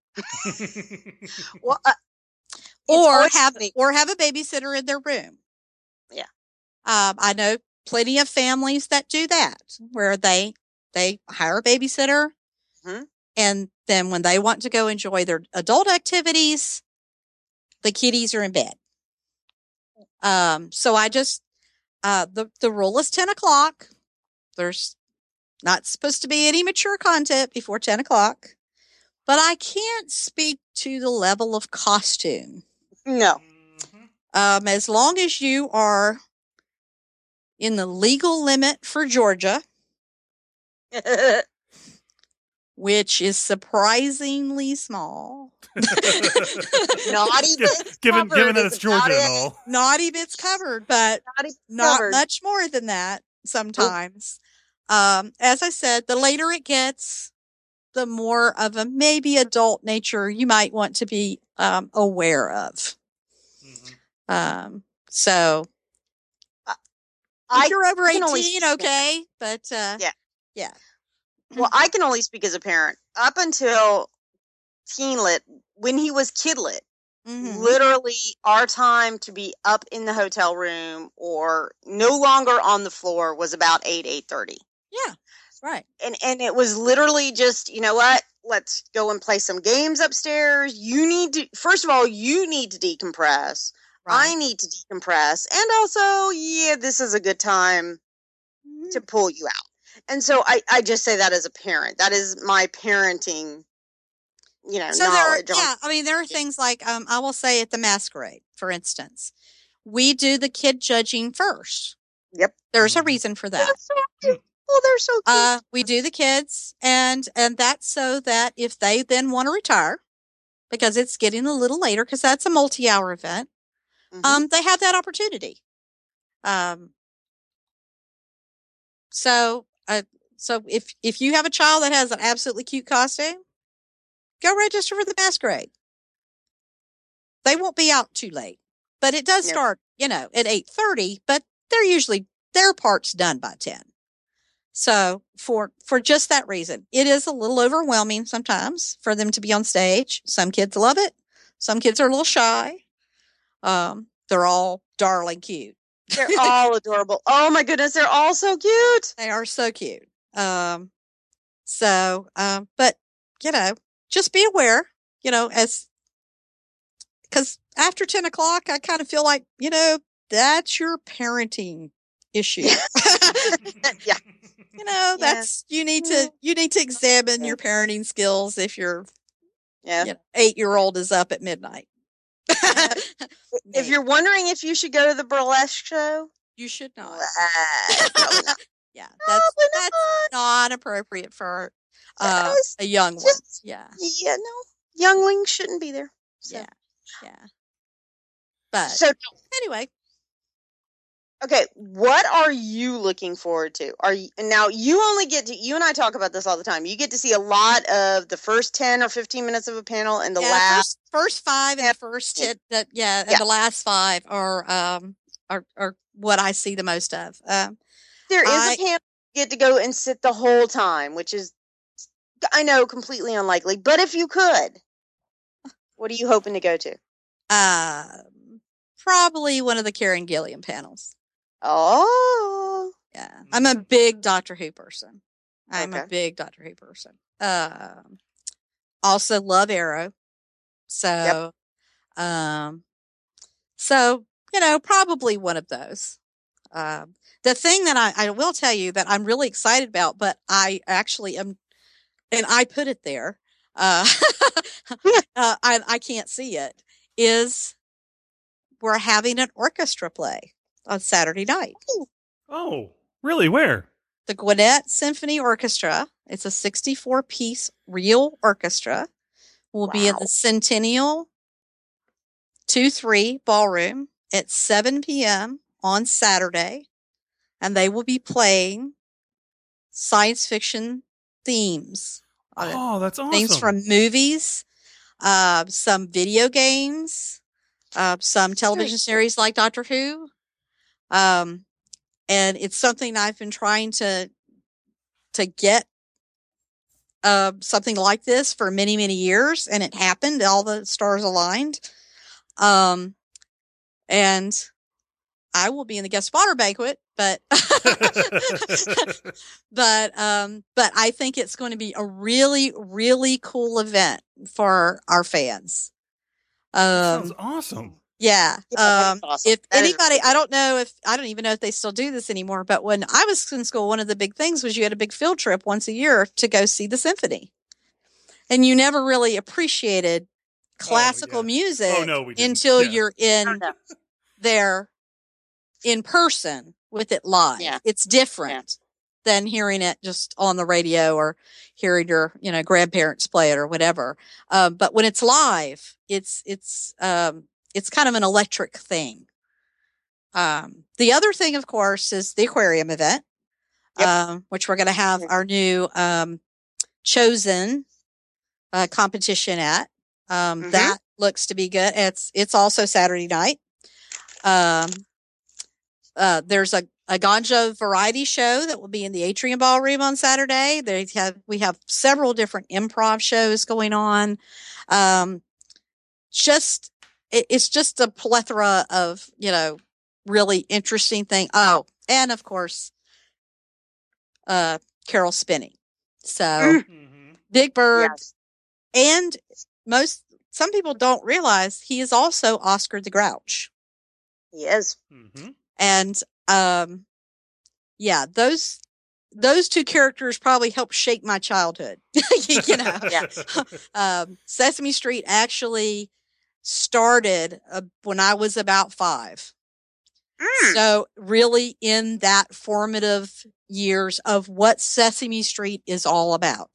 Well, uh, Or always have funny. or have a babysitter in their room. Yeah. Um, I know plenty of families that do that, where they they hire a babysitter, Mhm. and then when they want to go enjoy their adult activities, the kiddies are in bed. Um, so I just uh, the the rule is ten o'clock. There's not supposed to be any mature content before ten o'clock, but I can't speak to the level of costume. No. Mm-hmm. Um, as long as you are in the legal limit for Georgia, which is surprisingly small. Naughty Gi- bits given covered given that is it's Georgia about and it. all. Naughty bits covered, but Naughty bits not covered. much more than that sometimes. Um, as I said, the later it gets, the more of a maybe adult nature you might want to be um, aware of. Mm-hmm. Um, so if I you're over can only eighteen, speak- okay, but uh, Yeah. yeah. Well, I can only speak as a parent. Up until teen lit, when he was kid lit, Mhm. literally our time to be up in the hotel room or no longer on the floor was about eight, eight thirty. Yeah, right. And and it was literally just, you know what? Let's go and play some games upstairs. You need to, first of all, you need to decompress. Right. I need to decompress. And also, yeah, this is a good time Mhm. to pull you out. And so I, I just say that as a parent. That is my parenting, you know, So there are, knowledge. on- yeah, I mean, there are things like, um, I will say at the masquerade, for instance, we do the kid judging first. Yep. There's a Mhm. reason for They're that. so cute. Oh, they're so cute. Uh, we do the kids, and and that's so that if they then want to retire, because it's getting a little later, because that's a multi-hour event, Mhm. um, they have that opportunity. Um, so, uh, so if if you have a child that has an absolutely cute costume, go register for the masquerade. They won't be out too late, but it does Nope. start, you know, at eight thirty. But they're usually their part's done by ten. So for for just that reason, it is a little overwhelming sometimes for them to be on stage. Some kids love it. Some kids are a little shy. Um, they're all darling cute. They're all adorable. Oh my goodness, they're all so cute. They are so cute. Um, so, um, but you know, just be aware, you know, as because after ten o'clock, I kind of feel like, you know, that's your parenting issue. Yeah. You know, that's you need to you need to examine your parenting skills if your Yeah. you know, eight year old is up at midnight. If Maybe. you're wondering if you should go to the burlesque show, You should not. uh, probably not. Yeah, that's Probably that's not appropriate for uh, Just- a young one. just- Yeah, Yeah, no, younglings shouldn't be there. So. yeah, yeah. But So anyway, okay, what are you looking forward to? Are you now? You only get to. You and I talk about this all the time. You get to see a lot of the first ten or fifteen minutes of a panel, and the yeah, last. first first five and the first hit, that yeah, and Yeah. the last five are um are are what I see the most of. Um, There is I- a panel you get to go and sit the whole time, which is, I know, completely unlikely. But if you could, what are you hoping to go to? um, probably one of the Karen Gilliam panels. Oh, Yeah, I'm a big Doctor Who person. I'm a Okay. big Doctor Who person. Um, also love Arrow. So, um, so you know, probably one of those. Um, the thing that I, I will tell you that I'm really excited about, but I actually am, and I put it there. Uh, uh, I I can't see it. Is we're having an orchestra play on Saturday night. Oh, really? Where? The Gwinnett Symphony Orchestra. It's a sixty-four piece real orchestra. Will be in Wow. the Centennial two three Ballroom at seven p.m. on Saturday. And they will be playing science fiction themes. Uh, Oh, that's awesome. Things from movies, uh, some video games, uh, some television series like Doctor Who. Um, and it's something I've been trying to to get uh, something like this for many, many years, and it happened. All the stars aligned. Um, and I will be in the guest water banquet, but but um, but I think it's going to be a really, really cool event for our fans. Sounds Um, awesome. yeah. Yeah, that Um, is awesome. if That is anybody, I don't know if, I don't even know if they still do this anymore, but when I was in school, one of the big things was you had a big field trip once a year to go see the symphony. And you never really appreciated classical yeah. music Oh, no, we didn't. until Yeah. you're in no. there in person with it live. Yeah. It's different than hearing it just on the radio or hearing your, you know, grandparents play it or whatever. Um, but when it's live, it's, it's, um, it's kind of an electric thing. Um, the other thing, of course, is the aquarium event, Yep. um, which we're going to have our new, um, chosen, uh, competition at. Um, Mhm. that looks to be good. It's, it's also Saturday night. Um, uh, there's a, a ganja variety show that will be in the Atrium Ballroom on Saturday. They have, we have several different improv shows going on. Um, just, it, it's just a plethora of, you know, really interesting thing. Oh, and of course, uh, Carol Spinney. So Mm. Mm-hmm. Big Bird, Yes. and most, some people don't realize he is also Oscar the Grouch. He is. Mm-hmm. And, um, yeah, those, those two characters probably helped shape my childhood. You know, Yeah. um, Sesame Street actually started uh, when I was about five. Mm. So really in that formative years of what Sesame Street is all about.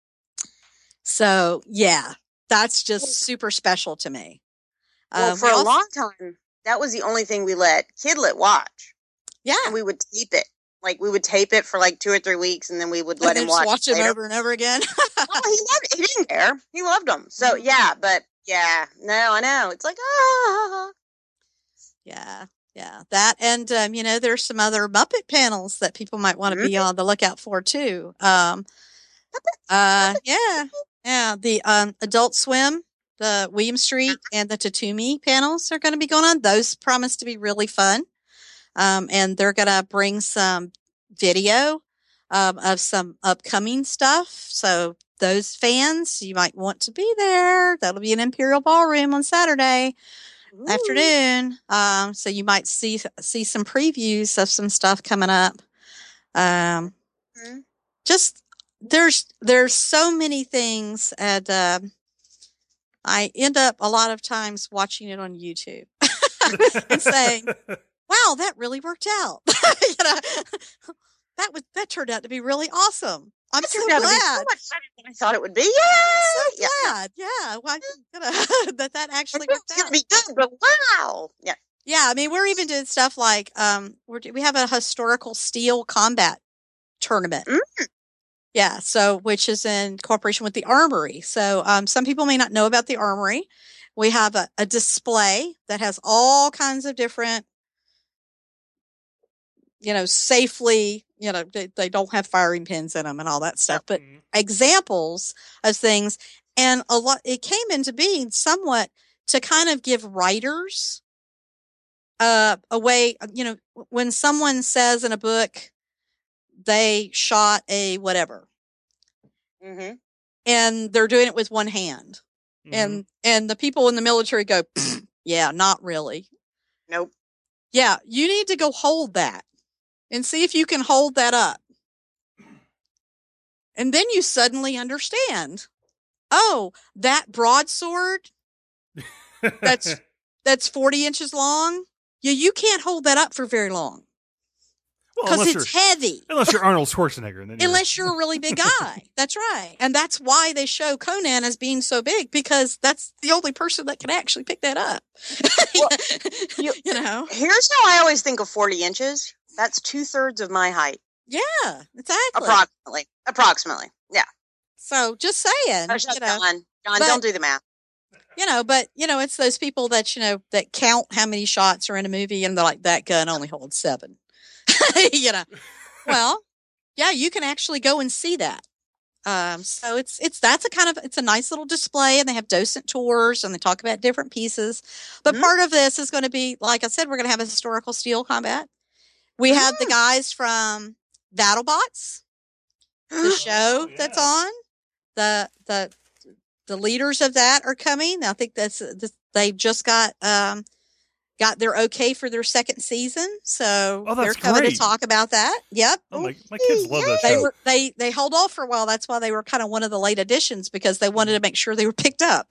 So yeah, that's just super special to me. Well, Um, for we a also- long time, that was the only thing we let Kidlet watch. yeah, And we would tape it. Like, we would tape it for like two or three weeks, and then we would let and then him just watch, watch it him later. over and over again. Oh, he loved it. He didn't care. He loved them. So, Mhm. yeah, but yeah, no, I know. It's like, ah. Yeah, yeah, that, and um, you know, there's some other Muppet panels that people might want to be on the lookout for too. Um, uh, yeah, yeah, the um, Adult Swim, the William Street, and the Tatumi panels are going to be going on. Those promise to be really fun, um, and they're going to bring some video um, of some upcoming stuff. So those fans, you might want to be there. That'll be in Imperial Ballroom on Saturday Ooh. afternoon. Um, so you might see see some previews of some stuff coming up. Um, Mhm. just there's there's so many things, and um I end up a lot of times watching it on YouTube and saying, wow, that really worked out. You know, that was, that turned out to be really awesome. I'm It so turned out to be so glad. much better than I thought it would be. Yay! So Yeah, yeah. glad. Yeah. Well, you know, that that actually It's worked going out. to be good, but wow. Yeah. Yeah. I mean, we're even doing stuff like, um, we're, we have a historical steel combat tournament. Mm. Yeah. So, which is in cooperation with the Armory. So, um, some people may not know about the Armory. We have a, a display that has all kinds of different, you know, safely, you know, they, they don't have firing pins in them and all that stuff, but Mhm. examples of things. And a lot, it came into being somewhat to kind of give writers, uh, a way, you know, when someone says in a book, they shot a whatever, Mm-hmm. and they're doing it with one hand. Mhm. And, and the people in the military go, yeah, not really. Nope. Yeah. You need to go hold that and see if you can hold that up. And then you suddenly understand, oh, that broadsword that's that's forty inches long. Yeah, you can't hold that up for very long well, because unless it's you're heavy. unless you're Arnold Schwarzenegger, and then you're- Unless you're a really big guy. That's right. And that's why they show Conan as being so big, because that's the only person that can actually pick that up. Well, you, you- know? Here's how I always think of forty inches. That's two thirds of my height, Yeah, exactly. approximately. Approximately. Yeah. So just saying, Oh, shut you know, John. John, but- don't do the math. you know, but you know, it's those people that, you know, that count how many shots are in a movie and they're like, that gun only holds seven. You know, well, yeah, you can actually go and see that. Um, so it's, it's, that's a kind of, it's a nice little display, and they have docent tours and they talk about different pieces. But Mhm. part of this is going to be, like I said, we're going to have a historical steel combat. We have the guys from BattleBots, the show Oh, that's yeah. on. The, the, the leaders of that are coming. I think that's, this, they just got, um, got their okay for their second season. So Oh, they're that's coming great. to talk about that. Yep. Oh, my, my kids love that They show. were, they, they held off for a while. That's why they were kind of one of the late additions, because they wanted to make sure they were picked up.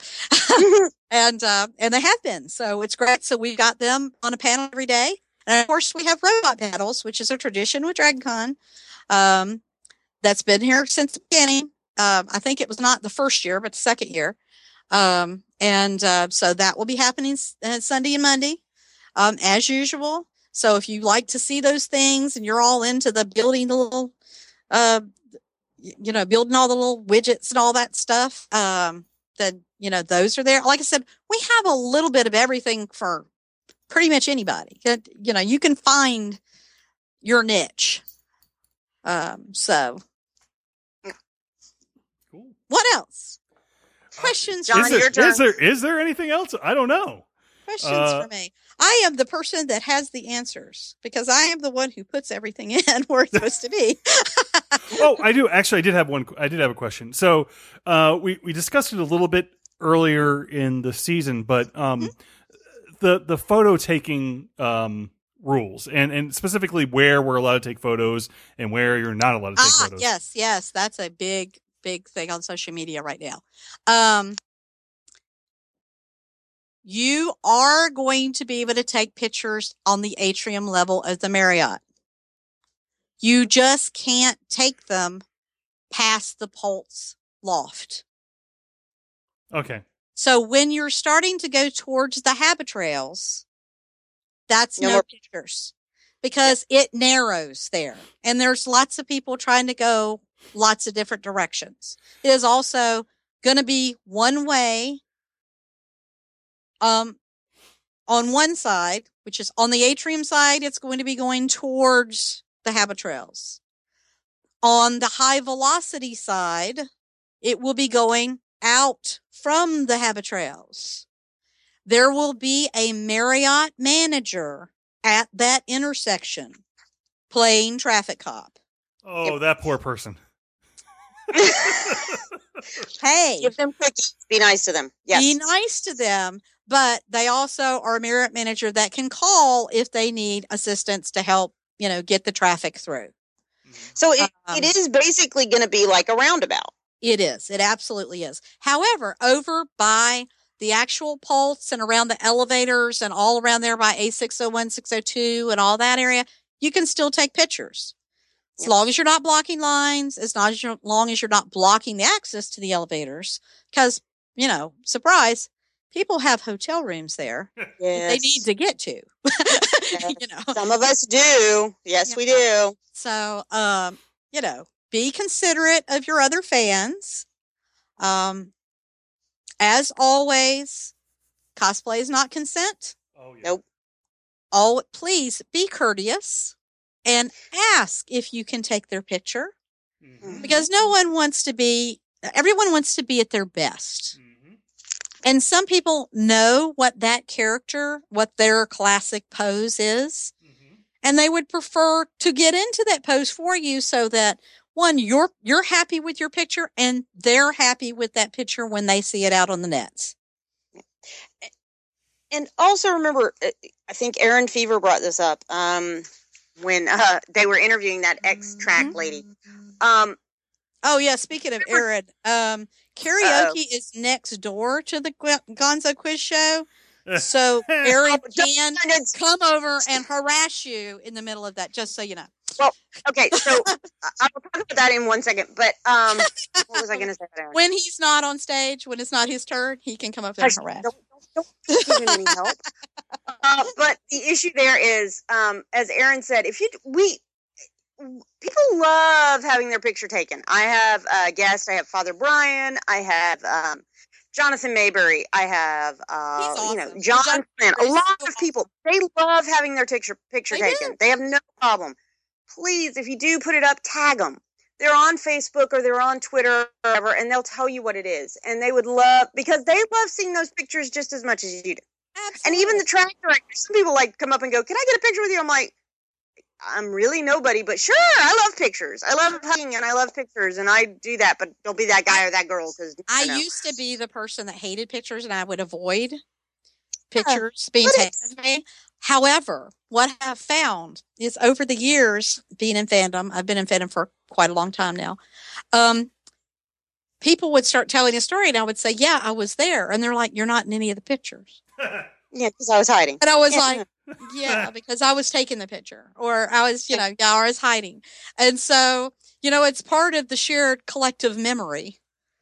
and, uh, and they have been. So it's great. So we've got them on a panel every day. And of course we have robot battles, which is a tradition with DragonCon. Um, that's been here since the beginning. Um, I think it was not the first year, but the second year. Um, and, uh, so that will be happening uh, Sunday and Monday, um, as usual. So if you like to see those things and you're all into the building the little, uh, you know, building all the little widgets and all that stuff, um, then, you know, those are there. Like I said, we have a little bit of everything for pretty much anybody. You know, you can find your niche. Um, so Cool. what else? Questions, John, is, there, your turn. is there is there anything else? I don't know. questions uh, for me. I am the person that has the answers because I am the one who puts everything in where it's supposed to be. Oh, I do actually. I did have one. I did have a question. So uh, we we discussed it a little bit earlier in the season, but um, Mm-hmm. the the photo taking um, rules and and specifically where we're allowed to take photos and where you're not allowed to take Ah, photos. yes, yes, that's a big, big thing on social media right now. Um, you are going to be able to take pictures on the atrium level of the Marriott. You just can't take them past the Pulse loft. Okay. So when you're starting to go towards the Habitrails, that's No no, more- pictures because it narrows there. And there's lots of people trying to go lots of different directions. It is also going to be one way um, on one side, which is on the atrium side, it's going to be going towards the Habitrails. On the high velocity side, it will be going out from the Habitrails. There will be a Marriott manager at that intersection playing traffic cop. Oh, that poor person. Hey, Give them cookies. Be nice to them. Yes. be nice to them, but they also are a Marriott manager that can call if they need assistance to help, you know, get the traffic through. So it, Um, it is basically going to be like a roundabout. It is. It absolutely is. However, over by the actual pulse and around the elevators and all around there by A six oh one, six oh two and all that area, you can still take pictures. As Yep. long as you're not blocking lines, as not as you're, long as you're not blocking the access to the elevators, because, you know, surprise, people have hotel rooms there that Yes. they need to get to. Yes. You know, Some of us do. Yes, we do. so um, you know, be considerate of your other fans. Um, as always, cosplay is not consent. Oh, yeah. Nope. Oh, please be courteous and ask if you can take their picture, Mhm. because no one wants to be, everyone wants to be at their best. Mhm. And some people know what that character, what their classic pose is, Mhm. and they would prefer to get into that pose for you so that one, you're you're happy with your picture and they're happy with that picture when they see it out on the nets. And also remember, uh, I think Aaron Fever brought this up um, when uh, they were interviewing that X-Track lady. Um, Oh yeah, speaking of Aaron, um, karaoke is next door to the Gu- Gonzo Quiz Show, so Aaron Oh, just can kind of- come over and harass you in the middle of that. Just so you know. okay, so I- I'll talk about that in one second. But um, what was I going to say? Aaron? When he's not on stage, when it's not his turn, he can come up there and Hush, harass. don't, don't, don't give him any help. Uh, but the issue there is, um, as Aaron said, if you we people love having their picture taken. I have a guest. I have Father Brian. I have um, Jonathan Mayberry. I have uh, He's you know awesome. John John Flynn. A Mayberry's lot so of people. They love having their picture picture They taken. do. They have no problem. Please, if you do put it up, tag them. They're on Facebook or they're on Twitter or whatever, and they'll tell you what it is. And they would love, because they love seeing those pictures just as much as you do. Absolutely. And even the track directors, some people like come up and go, "Can I get a picture with you?" I'm like, I'm really nobody, but sure, I love pictures. I love hugging and I love pictures, and I do that. But don't be that guy or that girl, because I know. used to be the person that hated pictures, and I would avoid pictures being but taken of me. However, what I've found is over the years being in fandom, I've been in fandom for quite a long time now. Um, people would start telling a story, and I would say, "Yeah, I was there," and they're like, "You're not in any of the pictures." Yeah, because I was hiding. And I was Yeah. like, yeah, because I was taking the picture, or I was, you know, yeah, or I was hiding. And so, you know, it's part of the shared collective memory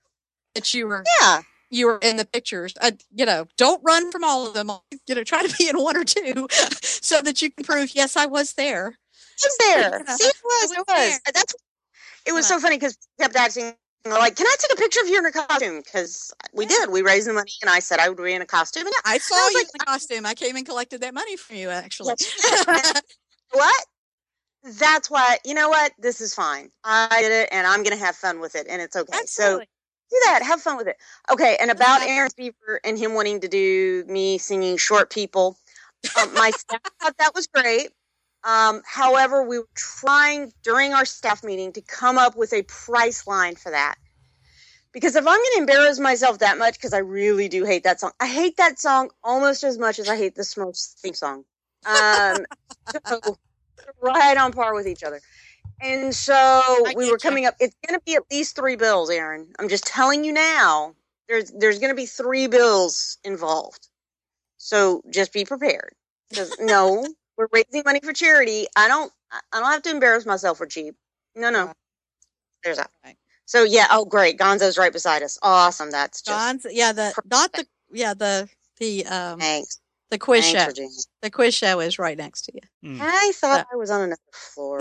that you were, Yeah, you were in the pictures. Uh, you know, don't run from all of them. You know, try to be in one or two so that you can prove, yes, I was there. I was there. Yeah. See, it was. I It was was. there. That's. It was Yeah. so funny because we kept asking, like, "Can I take a picture of you in a costume?" Because we did. We raised the money, and I said I would be in a costume. And I saw I was you like, in the costume. I came and collected that money from you, actually. what? That's why, you know what? This is fine. I did it, and I'm going to have fun with it, and it's okay. Absolutely. So do that. Have fun with it. Okay, and about Yeah. Aaron Beaver and him wanting to do me singing Short People, um, my staff thought that was great. Um, however, we were trying during our staff meeting to come up with a price line for that. Because if I'm going to embarrass myself that much, because I really do hate that song. I hate that song almost as much as I hate the Smurfs theme song. Um, so right on par with each other. And so I we get were you. coming up. It's going to be at least three bills, Aaron. I'm just telling you now. There's there's going to be three bills involved. So just be prepared. Because no, we're raising money for charity. I don't I don't have to embarrass myself for cheap. No, no. Right. There's that. Right. So yeah. Oh, great. Gonzo's right beside us. Awesome. That's just John's, yeah, the, not the, yeah, the, the, um, thanks. the quiz Thanks, show. Virginia. The quiz show is right next to you. Mm. I thought So- I was on another floor.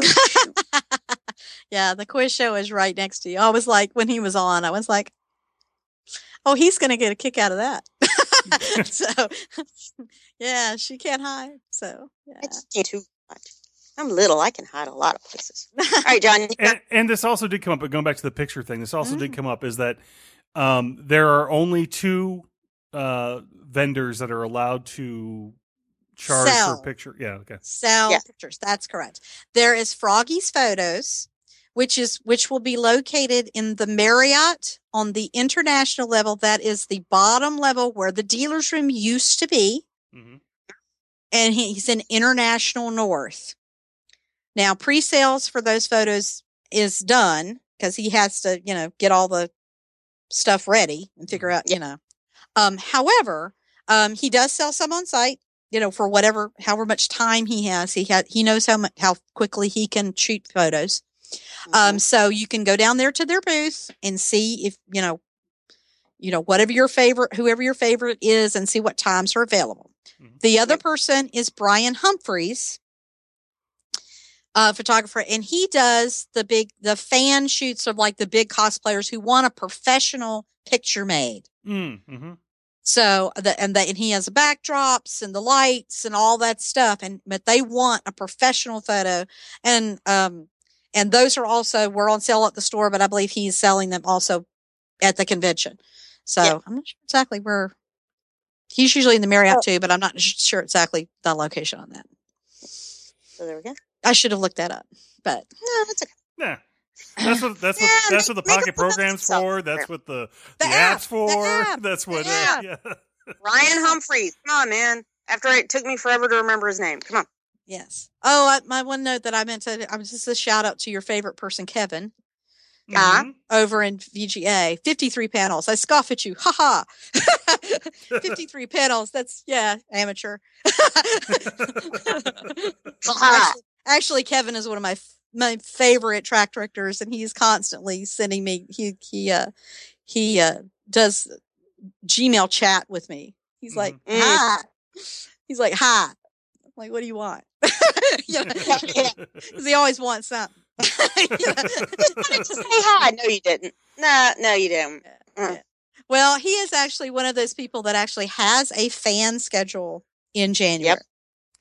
Yeah, the quiz show is right next to you. I was like, when he was on, I was like, oh, he's going to get a kick out of that. So, yeah, she can't hide. So, yeah. I just can't too much. I'm little. I can hide a lot of places. All right, John. you got- And, and this also did come up, but going back to the picture thing, this also Mm. did come up is that um, there are only two uh, vendors that are allowed to charge Sell. for picture. Yeah, okay. Sell Yes. pictures. That's correct. There is Froggy's Photos, which is which will be located in the Marriott on the international level. That is the bottom level where the dealer's room used to be, hmm and he's in International North. Now, pre-sales for those photos is done because he has to, you know, get all the stuff ready and figure out, you know. Um, however, um, he does sell some on site. You know, for whatever, however much time he has, he had he knows how much how quickly he can shoot photos. Mm-hmm. Um, so you can go down there to their booth and see if you know, you know, whatever your favorite, whoever your favorite is, and see what times are available. Mhm. The other person is Brian Humphreys, uh, photographer, and he does the big the fan shoots of like the big cosplayers who want a professional picture made. Mm, hmm So the and the and he has the backdrops and the lights and all that stuff, and but they want a professional photo, and um and those are also were on sale at the store, but I believe he's selling them also at the convention. So Yeah. I'm not sure exactly where he's usually in the Marriott Oh. too, but I'm not sure exactly the location on that. So there we go. I should have looked that up, but No, that's okay. Yeah. That's what that's what Yeah, that's make- what the make pocket up the numbers program's yourself. for. That's what the the, The app, app's the for. app, That's what. the Uh, app. yeah. Ryan Humphreys. Come on, man. After it took me forever to remember his name. Come on. yes. Oh, I, my one note that I meant to I was just a shout out to your favorite person, Kevin. Yeah. Mhm. Over in V G A, fifty-three panels. I scoff at you. Ha ha. fifty-three panels. That's, yeah, amateur. actually, actually, Kevin is one of my f- my favorite track directors, and he's constantly sending me, he, he, uh, he, uh, does Gmail chat with me. He's like, Mhm. hi. He's like, hi. I'm like, what do you want? You know, 'cause he always wants something. You know? Just say hi. No, you didn't. No, no, you didn't. Mm. Yeah. Well, he is actually one of those people that actually has a fan schedule in January. Yep.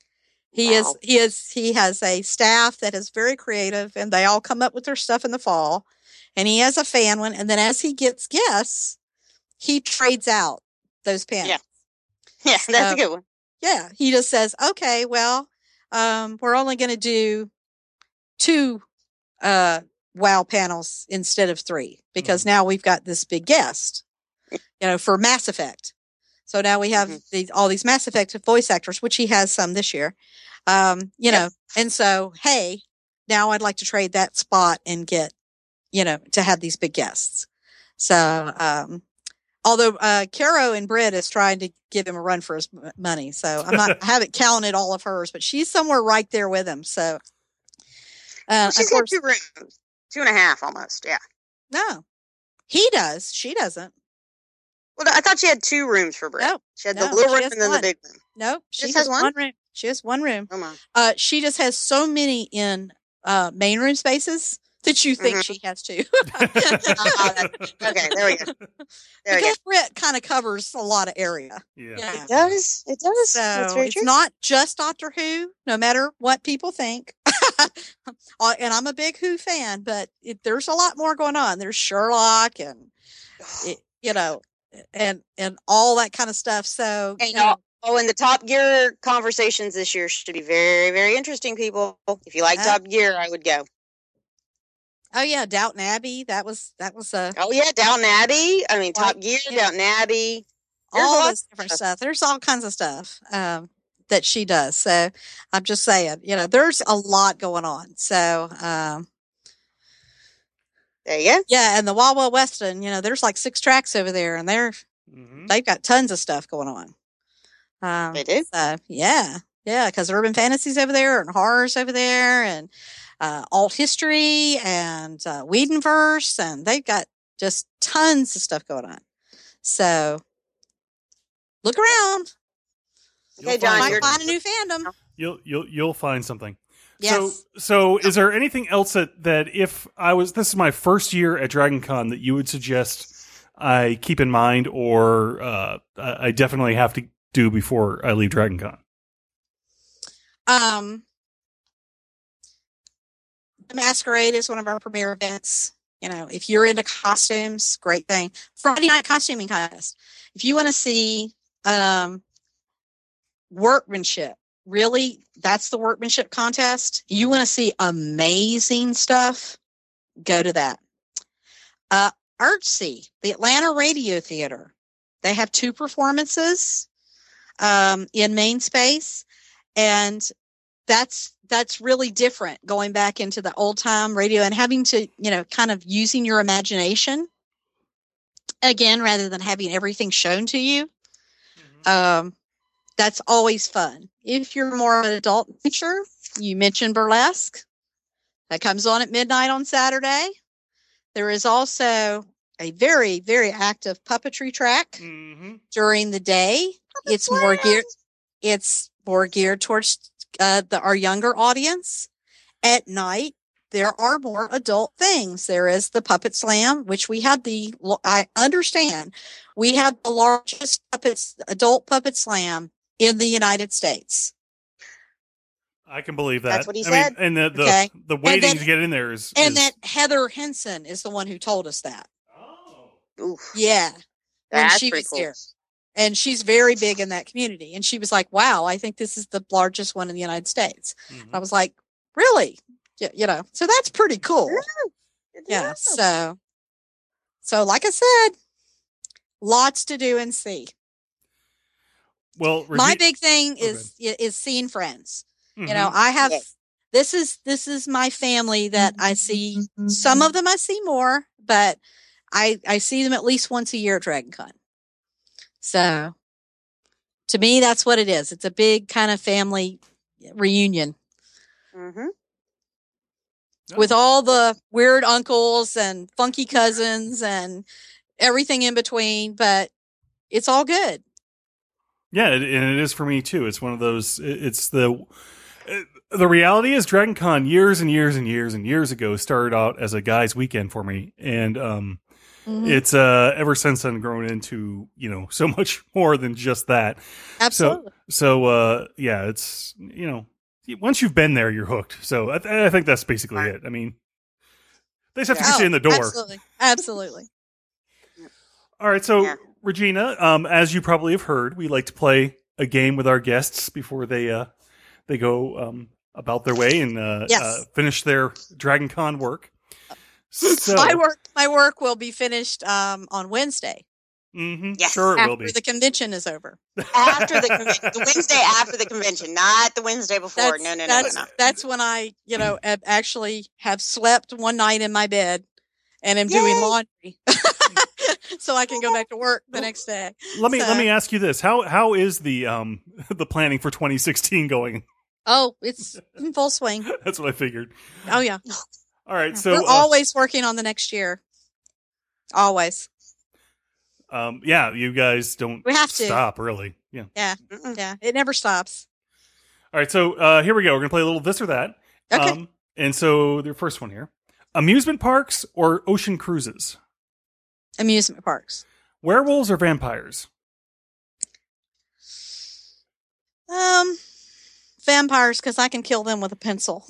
He is Wow. he is he has a staff that is very creative, and they all come up with their stuff in the fall. And he has a fan one, and then as he gets guests, he trades out those panels. Yeah. Yeah, that's So- a good one. Yeah, he just says, okay, well, um, we're only going to do two uh, WoW panels instead of three because now we've got this big guest, you know, for Mass Effect. So now we have Mhm. these, all these Mass Effect voice actors, which he has some this year, um, you Yep. know, and so, hey, now I'd like to trade that spot and get, you know, to have these big guests. So, um, although uh, Caro and Britt is trying to give him a run for his m- money, so I'm not I haven't counted all of hers, but she's somewhere right there with him. So, uh, She's of got course, two rooms. Two and a half almost. Yeah. no, he does. She doesn't. Well, I thought she had two rooms for Brett. No, She had no, the little she room has and then one. the big room. Nope, she Just has has one? one room. She has one room. Oh my. Uh, she just has so many in uh, main room spaces that you think Mhm. she has two. Ah, that- okay, there we go. There we go. Because Britt kind of covers a lot of area. Yeah. Yeah. It does. It does. That's So very it's true. not just Doctor Who, no matter what people think. Uh, and I'm a big Who fan, but it, there's a lot more going on. There's Sherlock and, it, you know, and and all that kind of stuff. So, And you know, oh, and the Top Gear conversations this year should be very, very interesting, people. If you like Uh, Top Gear, I would go. oh yeah, Downton Abbey. That was that was a Oh yeah, Downton Abbey. I mean, Top Like, Gear, yeah. Downton Abbey. There's all lots this different of stuff. There's all kinds of stuff um, that she does. So I'm just saying, you know, there's a lot going on. So um, There you go. yeah, and the Wild Wild Weston, you know, there's like six tracks over there, and they're Mhm. they've got tons of stuff going on. Um, They do? So yeah, yeah, because urban fantasies over there and horrors over there and uh, alt history and uh, Whedonverse, and they've got just tons of stuff going on. So look around. You'll Okay, John, find Might you're- something. find a new fandom. You'll you'll you'll find something. Yes. So so is there anything else that that if I was this is my first year at Dragon Con that you would suggest I keep in mind or uh, I I definitely have to do before I leave Dragon Con? Um, the Masquerade is one of our premier events. You know, if you're into costumes, great thing. Friday night costuming contest. If you want to see um, workmanship, really, that's the workmanship contest. You want to see amazing stuff, go to that. Uh, Artsy, the Atlanta Radio Theater. They have two performances um, in main space, and that's that's really different going back into the old time radio and having to, you know, kind of using your imagination again, rather than having everything shown to you. Um, that's always fun. If you're more of an adult nature, you mentioned burlesque. That comes on at midnight on Saturday. There is also a very, very active puppetry track Mm-hmm. during the day. It's more geared. It's more geared towards uh, the our younger audience. At night, there are more adult things. There is the puppet slam, which we had the. I understand, we have the largest puppets adult puppet slam in the United States. I can believe that. That's what he I said? mean, and the the, Okay. the waiting then- to get in there is, And is- that Heather Henson is the one who told us that. Oh. Oof, Yeah, when that's she pretty was cool. here. And she's very big in that community. And she was like, wow, I think this is the largest one in the United States. Mhm. I was like, really? Yeah, you know, so that's pretty cool. Good to Yeah. know. So, so like I said, lots to do and see. Well, My Regi- big thing Oh, is, is seeing friends. Mhm. You know, I have, Yes. this is, this is my family that I see. Some of them I see more, but I, I see them at least once a year at Dragon Con. So to me, that's what it is. It's a big kind of family reunion Mhm. with all the weird uncles and funky cousins and everything in between, but it's all good. Yeah, it, and it is for me too. It's one of those. it- It's the it- the reality is Dragon Con years and years and years and years ago started out as a guys' weekend for me, and um, Mhm. it's uh ever since then grown into you know so much more than just that. Absolutely. So uh, yeah, it's you know once you've been there, you're hooked. So I, th- I think that's basically it. I mean, they just have to get Oh, you in the door. Absolutely. Absolutely. All right, so Yeah. Regina, um, as you probably have heard, we like to play a game with our guests before they uh, they go um, about their way and uh, Yes. uh, finish their Dragon Con work. So, My work, my work will be finished um, on Wednesday mhm, Yes, sure it will after be. the convention is over. After the, conven- the Wednesday after the convention, not the Wednesday before. That's, no, no, no, no, that's, no. that's when I, you know, have actually have slept one night in my bed and am doing Yay. laundry, so I can go back to work the next day. let me so- let me ask you this: how how is the um the planning for twenty sixteen going? Oh, it's in full swing. That's what I figured. Oh yeah, All right, so we're uh, always working on the next year. Always. um, yeah, you guys don't We have to. stop really. Yeah. Yeah, Mm-mm. yeah. It never stops. All right, so uh, here we go. We're gonna play a little this or that. Okay. Um, and so the first one here: amusement parks or ocean cruises? Amusement parks. Werewolves or vampires? Um, vampires, because I can kill them with a pencil.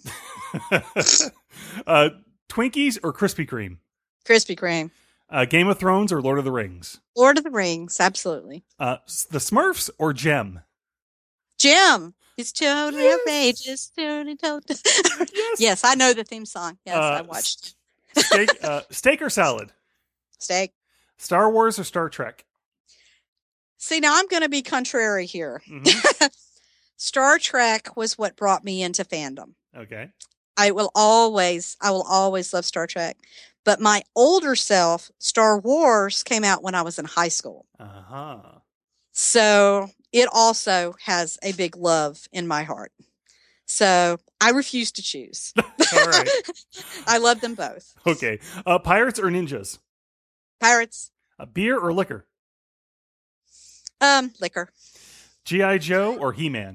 uh, Twinkies or Krispy Kreme? Krispy Kreme. Uh, Game of Thrones or Lord of the Rings? Lord of the Rings. Absolutely. Uh, s- the Smurfs or Gem? Jim. It's totally Yes. outrageous. Totally, totally. Yes. Yes, I know the theme song. Yes, Uh, I watched. Steak, uh, steak or salad? Steak. Star Wars or Star Trek? See, now I'm going to be contrary here. Mhm. Star Trek was what brought me into fandom. Okay. I will always, I will always love Star Trek. But my older self, Star Wars came out when I was in high school. Uh huh. So it also has a big love in my heart. So I refuse to choose. All right. I love them both. Okay. Uh, pirates or ninjas? Pirates, Uh, beer or liquor? um, liquor. G I. Joe or He Man?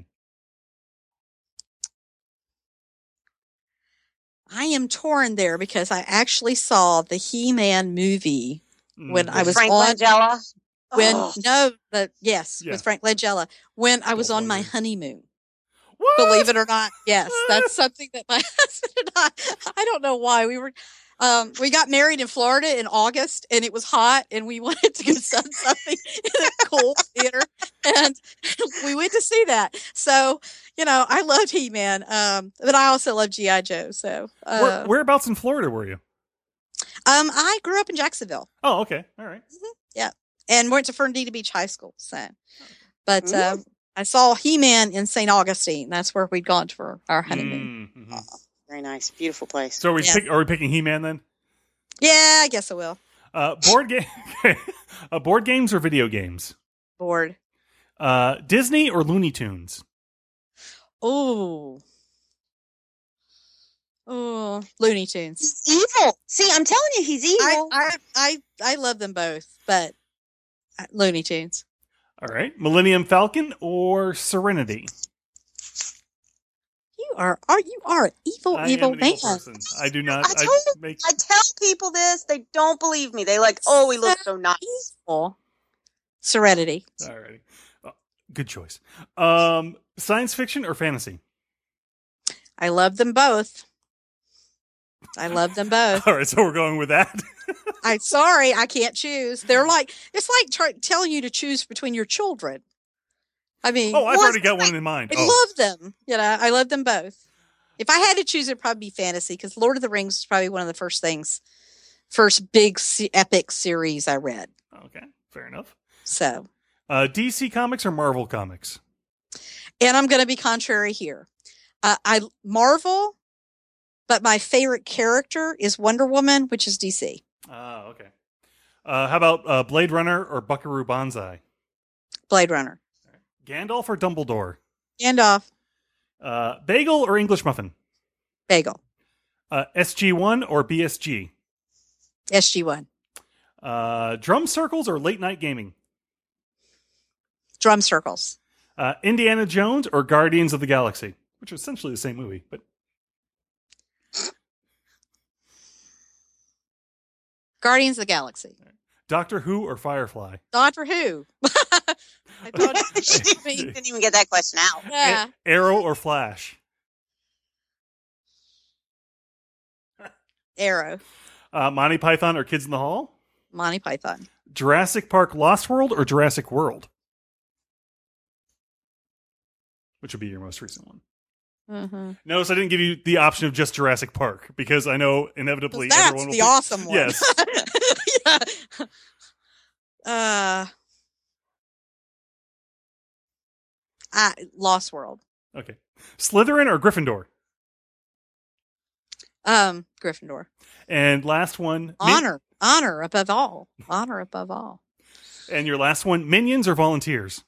I am torn there because I actually saw the He-Man movie when I With was Frank on Langella. when Oh, no, but yes, Yeah. with Frank Langella when I was Don't on my wonder. honeymoon. What? Believe it or not, yes, that's something that my husband and I. I don't know why we were. Um, we got married in Florida in August, and it was hot, and we wanted to go see something in a cool theater, and we went to see that. So, you know, I loved He-Man, um, but I also love G I. Joe. So, uh, Where, whereabouts in Florida were you? um, I grew up in Jacksonville Oh, okay. All right. and went to Fernandina Beach High School. So, but uh, I saw He-Man in Saint Augustine. That's where we'd gone for our honeymoon. Mm, mhm. very nice. Beautiful place. So are we, Yeah. pick, are we picking He Man then? Yeah, I guess I will. Uh, board game. uh, board games or video games? Bored. Uh, Disney or Looney Tunes? Oh. Oh, Looney Tunes. He's evil. See, I'm telling you, he's I, evil. I I I love them both, but uh, Looney Tunes. All right. Millennium Falcon or Serenity? You are are you are an evil I evil am an man. evil person. I do not. I told you, make. I tell people this, they don't believe me. They like, oh, he looks so nice. Evil. Serenity. All righty. Uh, good choice. Um, science fiction or fantasy? I love them both. I love them both. All right, so we're going with that. I'm sorry, I can't choose. They're like it's like try, telling you to choose between your children. I mean, Oh, I've one- already got one in mind. I Oh, love them. You know, I love them both. If I had to choose, it'd probably be fantasy because Lord of the Rings was probably one of the first things, first big se- epic series I read. okay, fair enough. So, Uh, D C Comics or Marvel Comics? and I'm going to be contrary here. Uh, I Marvel, but my favorite character is Wonder Woman, which is D C. Ah, okay. Uh, how about uh, Blade Runner or Buckaroo Banzai? Blade Runner. Gandalf or Dumbledore? Gandalf. Uh, bagel or English muffin? Bagel. Uh, S G one or B S G? S G one. Uh, drum circles or late night gaming? Drum circles. Uh, Indiana Jones or Guardians of the Galaxy? Which are essentially the same movie, but Guardians of the Galaxy. Doctor Who or Firefly? Doctor Who. I thought, You didn't even get that question out. yeah. A- Arrow or Flash? Arrow. Uh, Monty Python or Kids in the Hall? Monty Python. Jurassic Park Lost World or Jurassic World? Which would be your most recent one? Mm-hmm. Notice I didn't give you the option of just Jurassic Park because I know inevitably That's everyone will the pick- awesome one. Yes. yeah. Uh, I, Lost World. Okay. Slytherin or Gryffindor? Um, Gryffindor. And last one. Min- Honor. Honor above all. Honor above all. and your last one. Minions or Volunteers?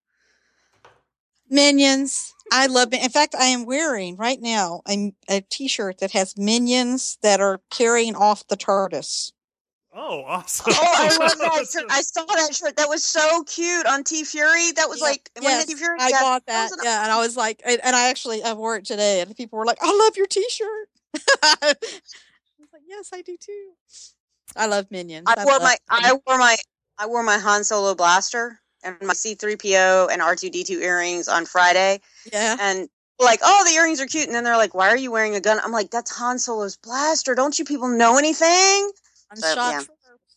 Minions. I love it. In fact, I am wearing right now a, a t-shirt that has minions that are carrying off the TARDIS. Oh, awesome. Oh, I love that shirt. I saw that shirt. That was so cute on T Fury. That was Yeah. like when Yes, T Fury. I yeah, bought that. was an- Yeah, and I was like, and, and I actually I wore it today, and people were like, "I love your T-shirt." I was like, "Yes, I do too." I love Minions. I wore love my. I Minions. wore my. I wore my Han Solo blaster and my C three P O and R two D two earrings on Friday, Yeah. and like, oh, the earrings are cute. And then they're like, why are you wearing a gun? I'm like, that's Han Solo's blaster. Don't you people know anything? Han So, shot yeah. first.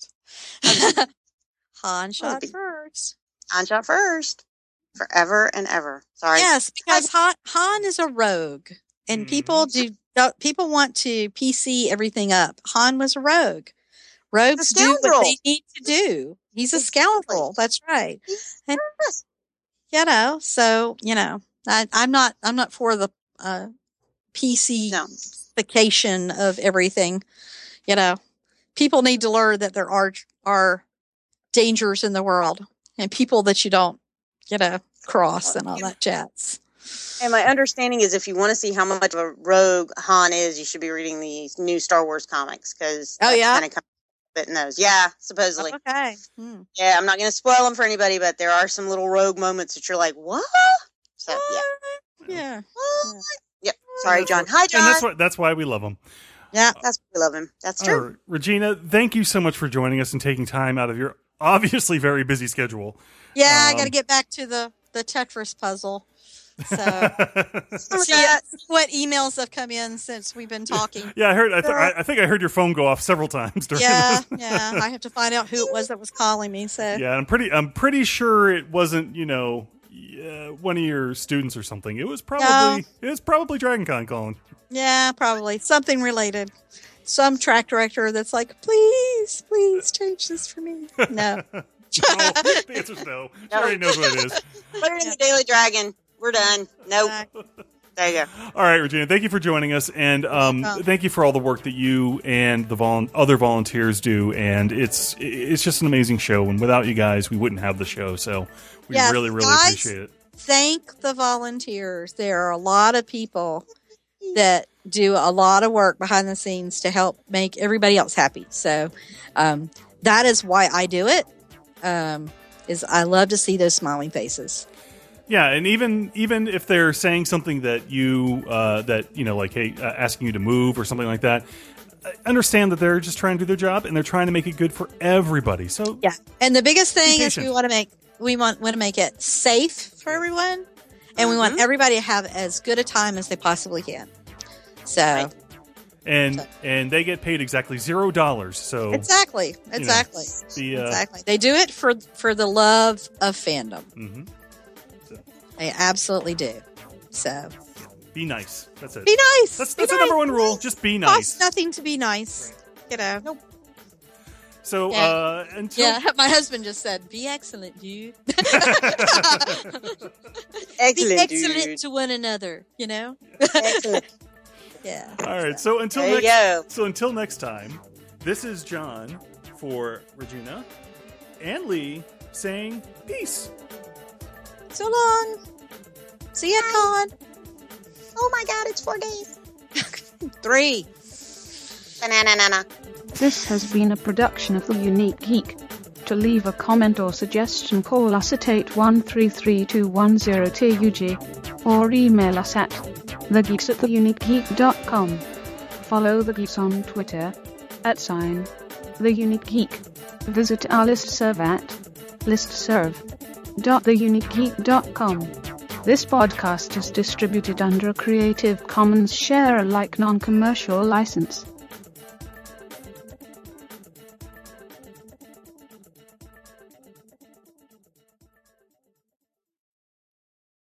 Han shot be- first. Han shot first, forever and ever. Sorry. Yes, because Han, Han is a rogue, and Mhm. people do don't- people want to P C everything up. Han was a rogue. Rogues do what scoundrel. they need to do. He's a Exactly. scoundrel. That's right. And- Yes. You know, so you know, I, I'm not I'm not for the uh, P C No. vacation of everything. You know, people need to learn that there are are dangers in the world and people that you don't, you know, cross and all that jazz. And my understanding is if you want to see how much of a rogue Han is, you should be reading the new Star Wars comics because Oh, yeah? kind of comes a bit in those. Yeah, supposedly. Okay. Hmm. Yeah, I'm not going to spoil them for anybody, but there are some little rogue moments that you're like, what? So yeah. Yeah. What? Yep. Sorry, that's John. why- Hi, John. And that's why that's why we love them. Yeah. That's why we love him. That's All true. right, Regina, thank you so much for joining us and taking time out of your obviously very busy schedule. Yeah, I Um, got to get back to the the Tetris puzzle. So Remember see that? what emails have come in since we've been talking. yeah, I heard. I, th- I, I think I heard your phone go off several times during Yeah, this. yeah. I have to find out who it was that was calling me. So Yeah, I'm pretty. I'm pretty sure it wasn't. You know, uh, one of your students or something. It was probably. It was probably DragonCon calling. yeah, probably something related. Some track director that's like, please, please change this for me. No. No, the answer's no. She No. already knows what it is. Put it in the Daily Dragon. We're done. Nope. There you go. All right, Regina, thank you for joining us, and um, thank you for all the work that you and the vol- other volunteers do. And it's it's just an amazing show, and without you guys, we wouldn't have the show. So we Yes, really, really guys. appreciate it. Thank the volunteers. There are a lot of people that do a lot of work behind the scenes to help make everybody else happy. So um, that is why I do it. Um, is I love to see those smiling faces. Yeah, and even even if they're saying something that you uh, that you know, like hey, uh, asking you to move or something like that, understand that they're just trying to do their job and they're trying to make it good for everybody. So Yeah, and the biggest thing is patient. we want to make we want want to make it safe for everyone, and we want everybody to have as good a time as they possibly can. So and and they get paid exactly zero dollars. So exactly, exactly, the, uh, exactly. They do it for for the love of fandom. Mm-hmm. They absolutely do. So Be nice. That's it. be nice. That's Be that's the nice. number one rule. Just be Costs nice. nothing to be nice. You know. Nope. So Yeah. uh, until Yeah, my husband just said, "Be excellent, dude. Excellent, Be excellent dude. to one another." You know. Excellent. Yeah. all right. So until There you next go. so until next time, this is John for Regina and Lee saying peace. So long. See ya, Con. Oh my God, it's four days. Three. Banana, nana. This has been a production of The Unique Geek. To leave a comment or suggestion, call us at eight one three three two one zero T U G or email us at thegeeks at theuniquegeek dot com. Follow The Geeks on Twitter at sign The Unique Geek. Visit our listserv at listserv dot the unique geek dot com. This podcast is distributed under a Creative Commons Share-alike non-commercial license.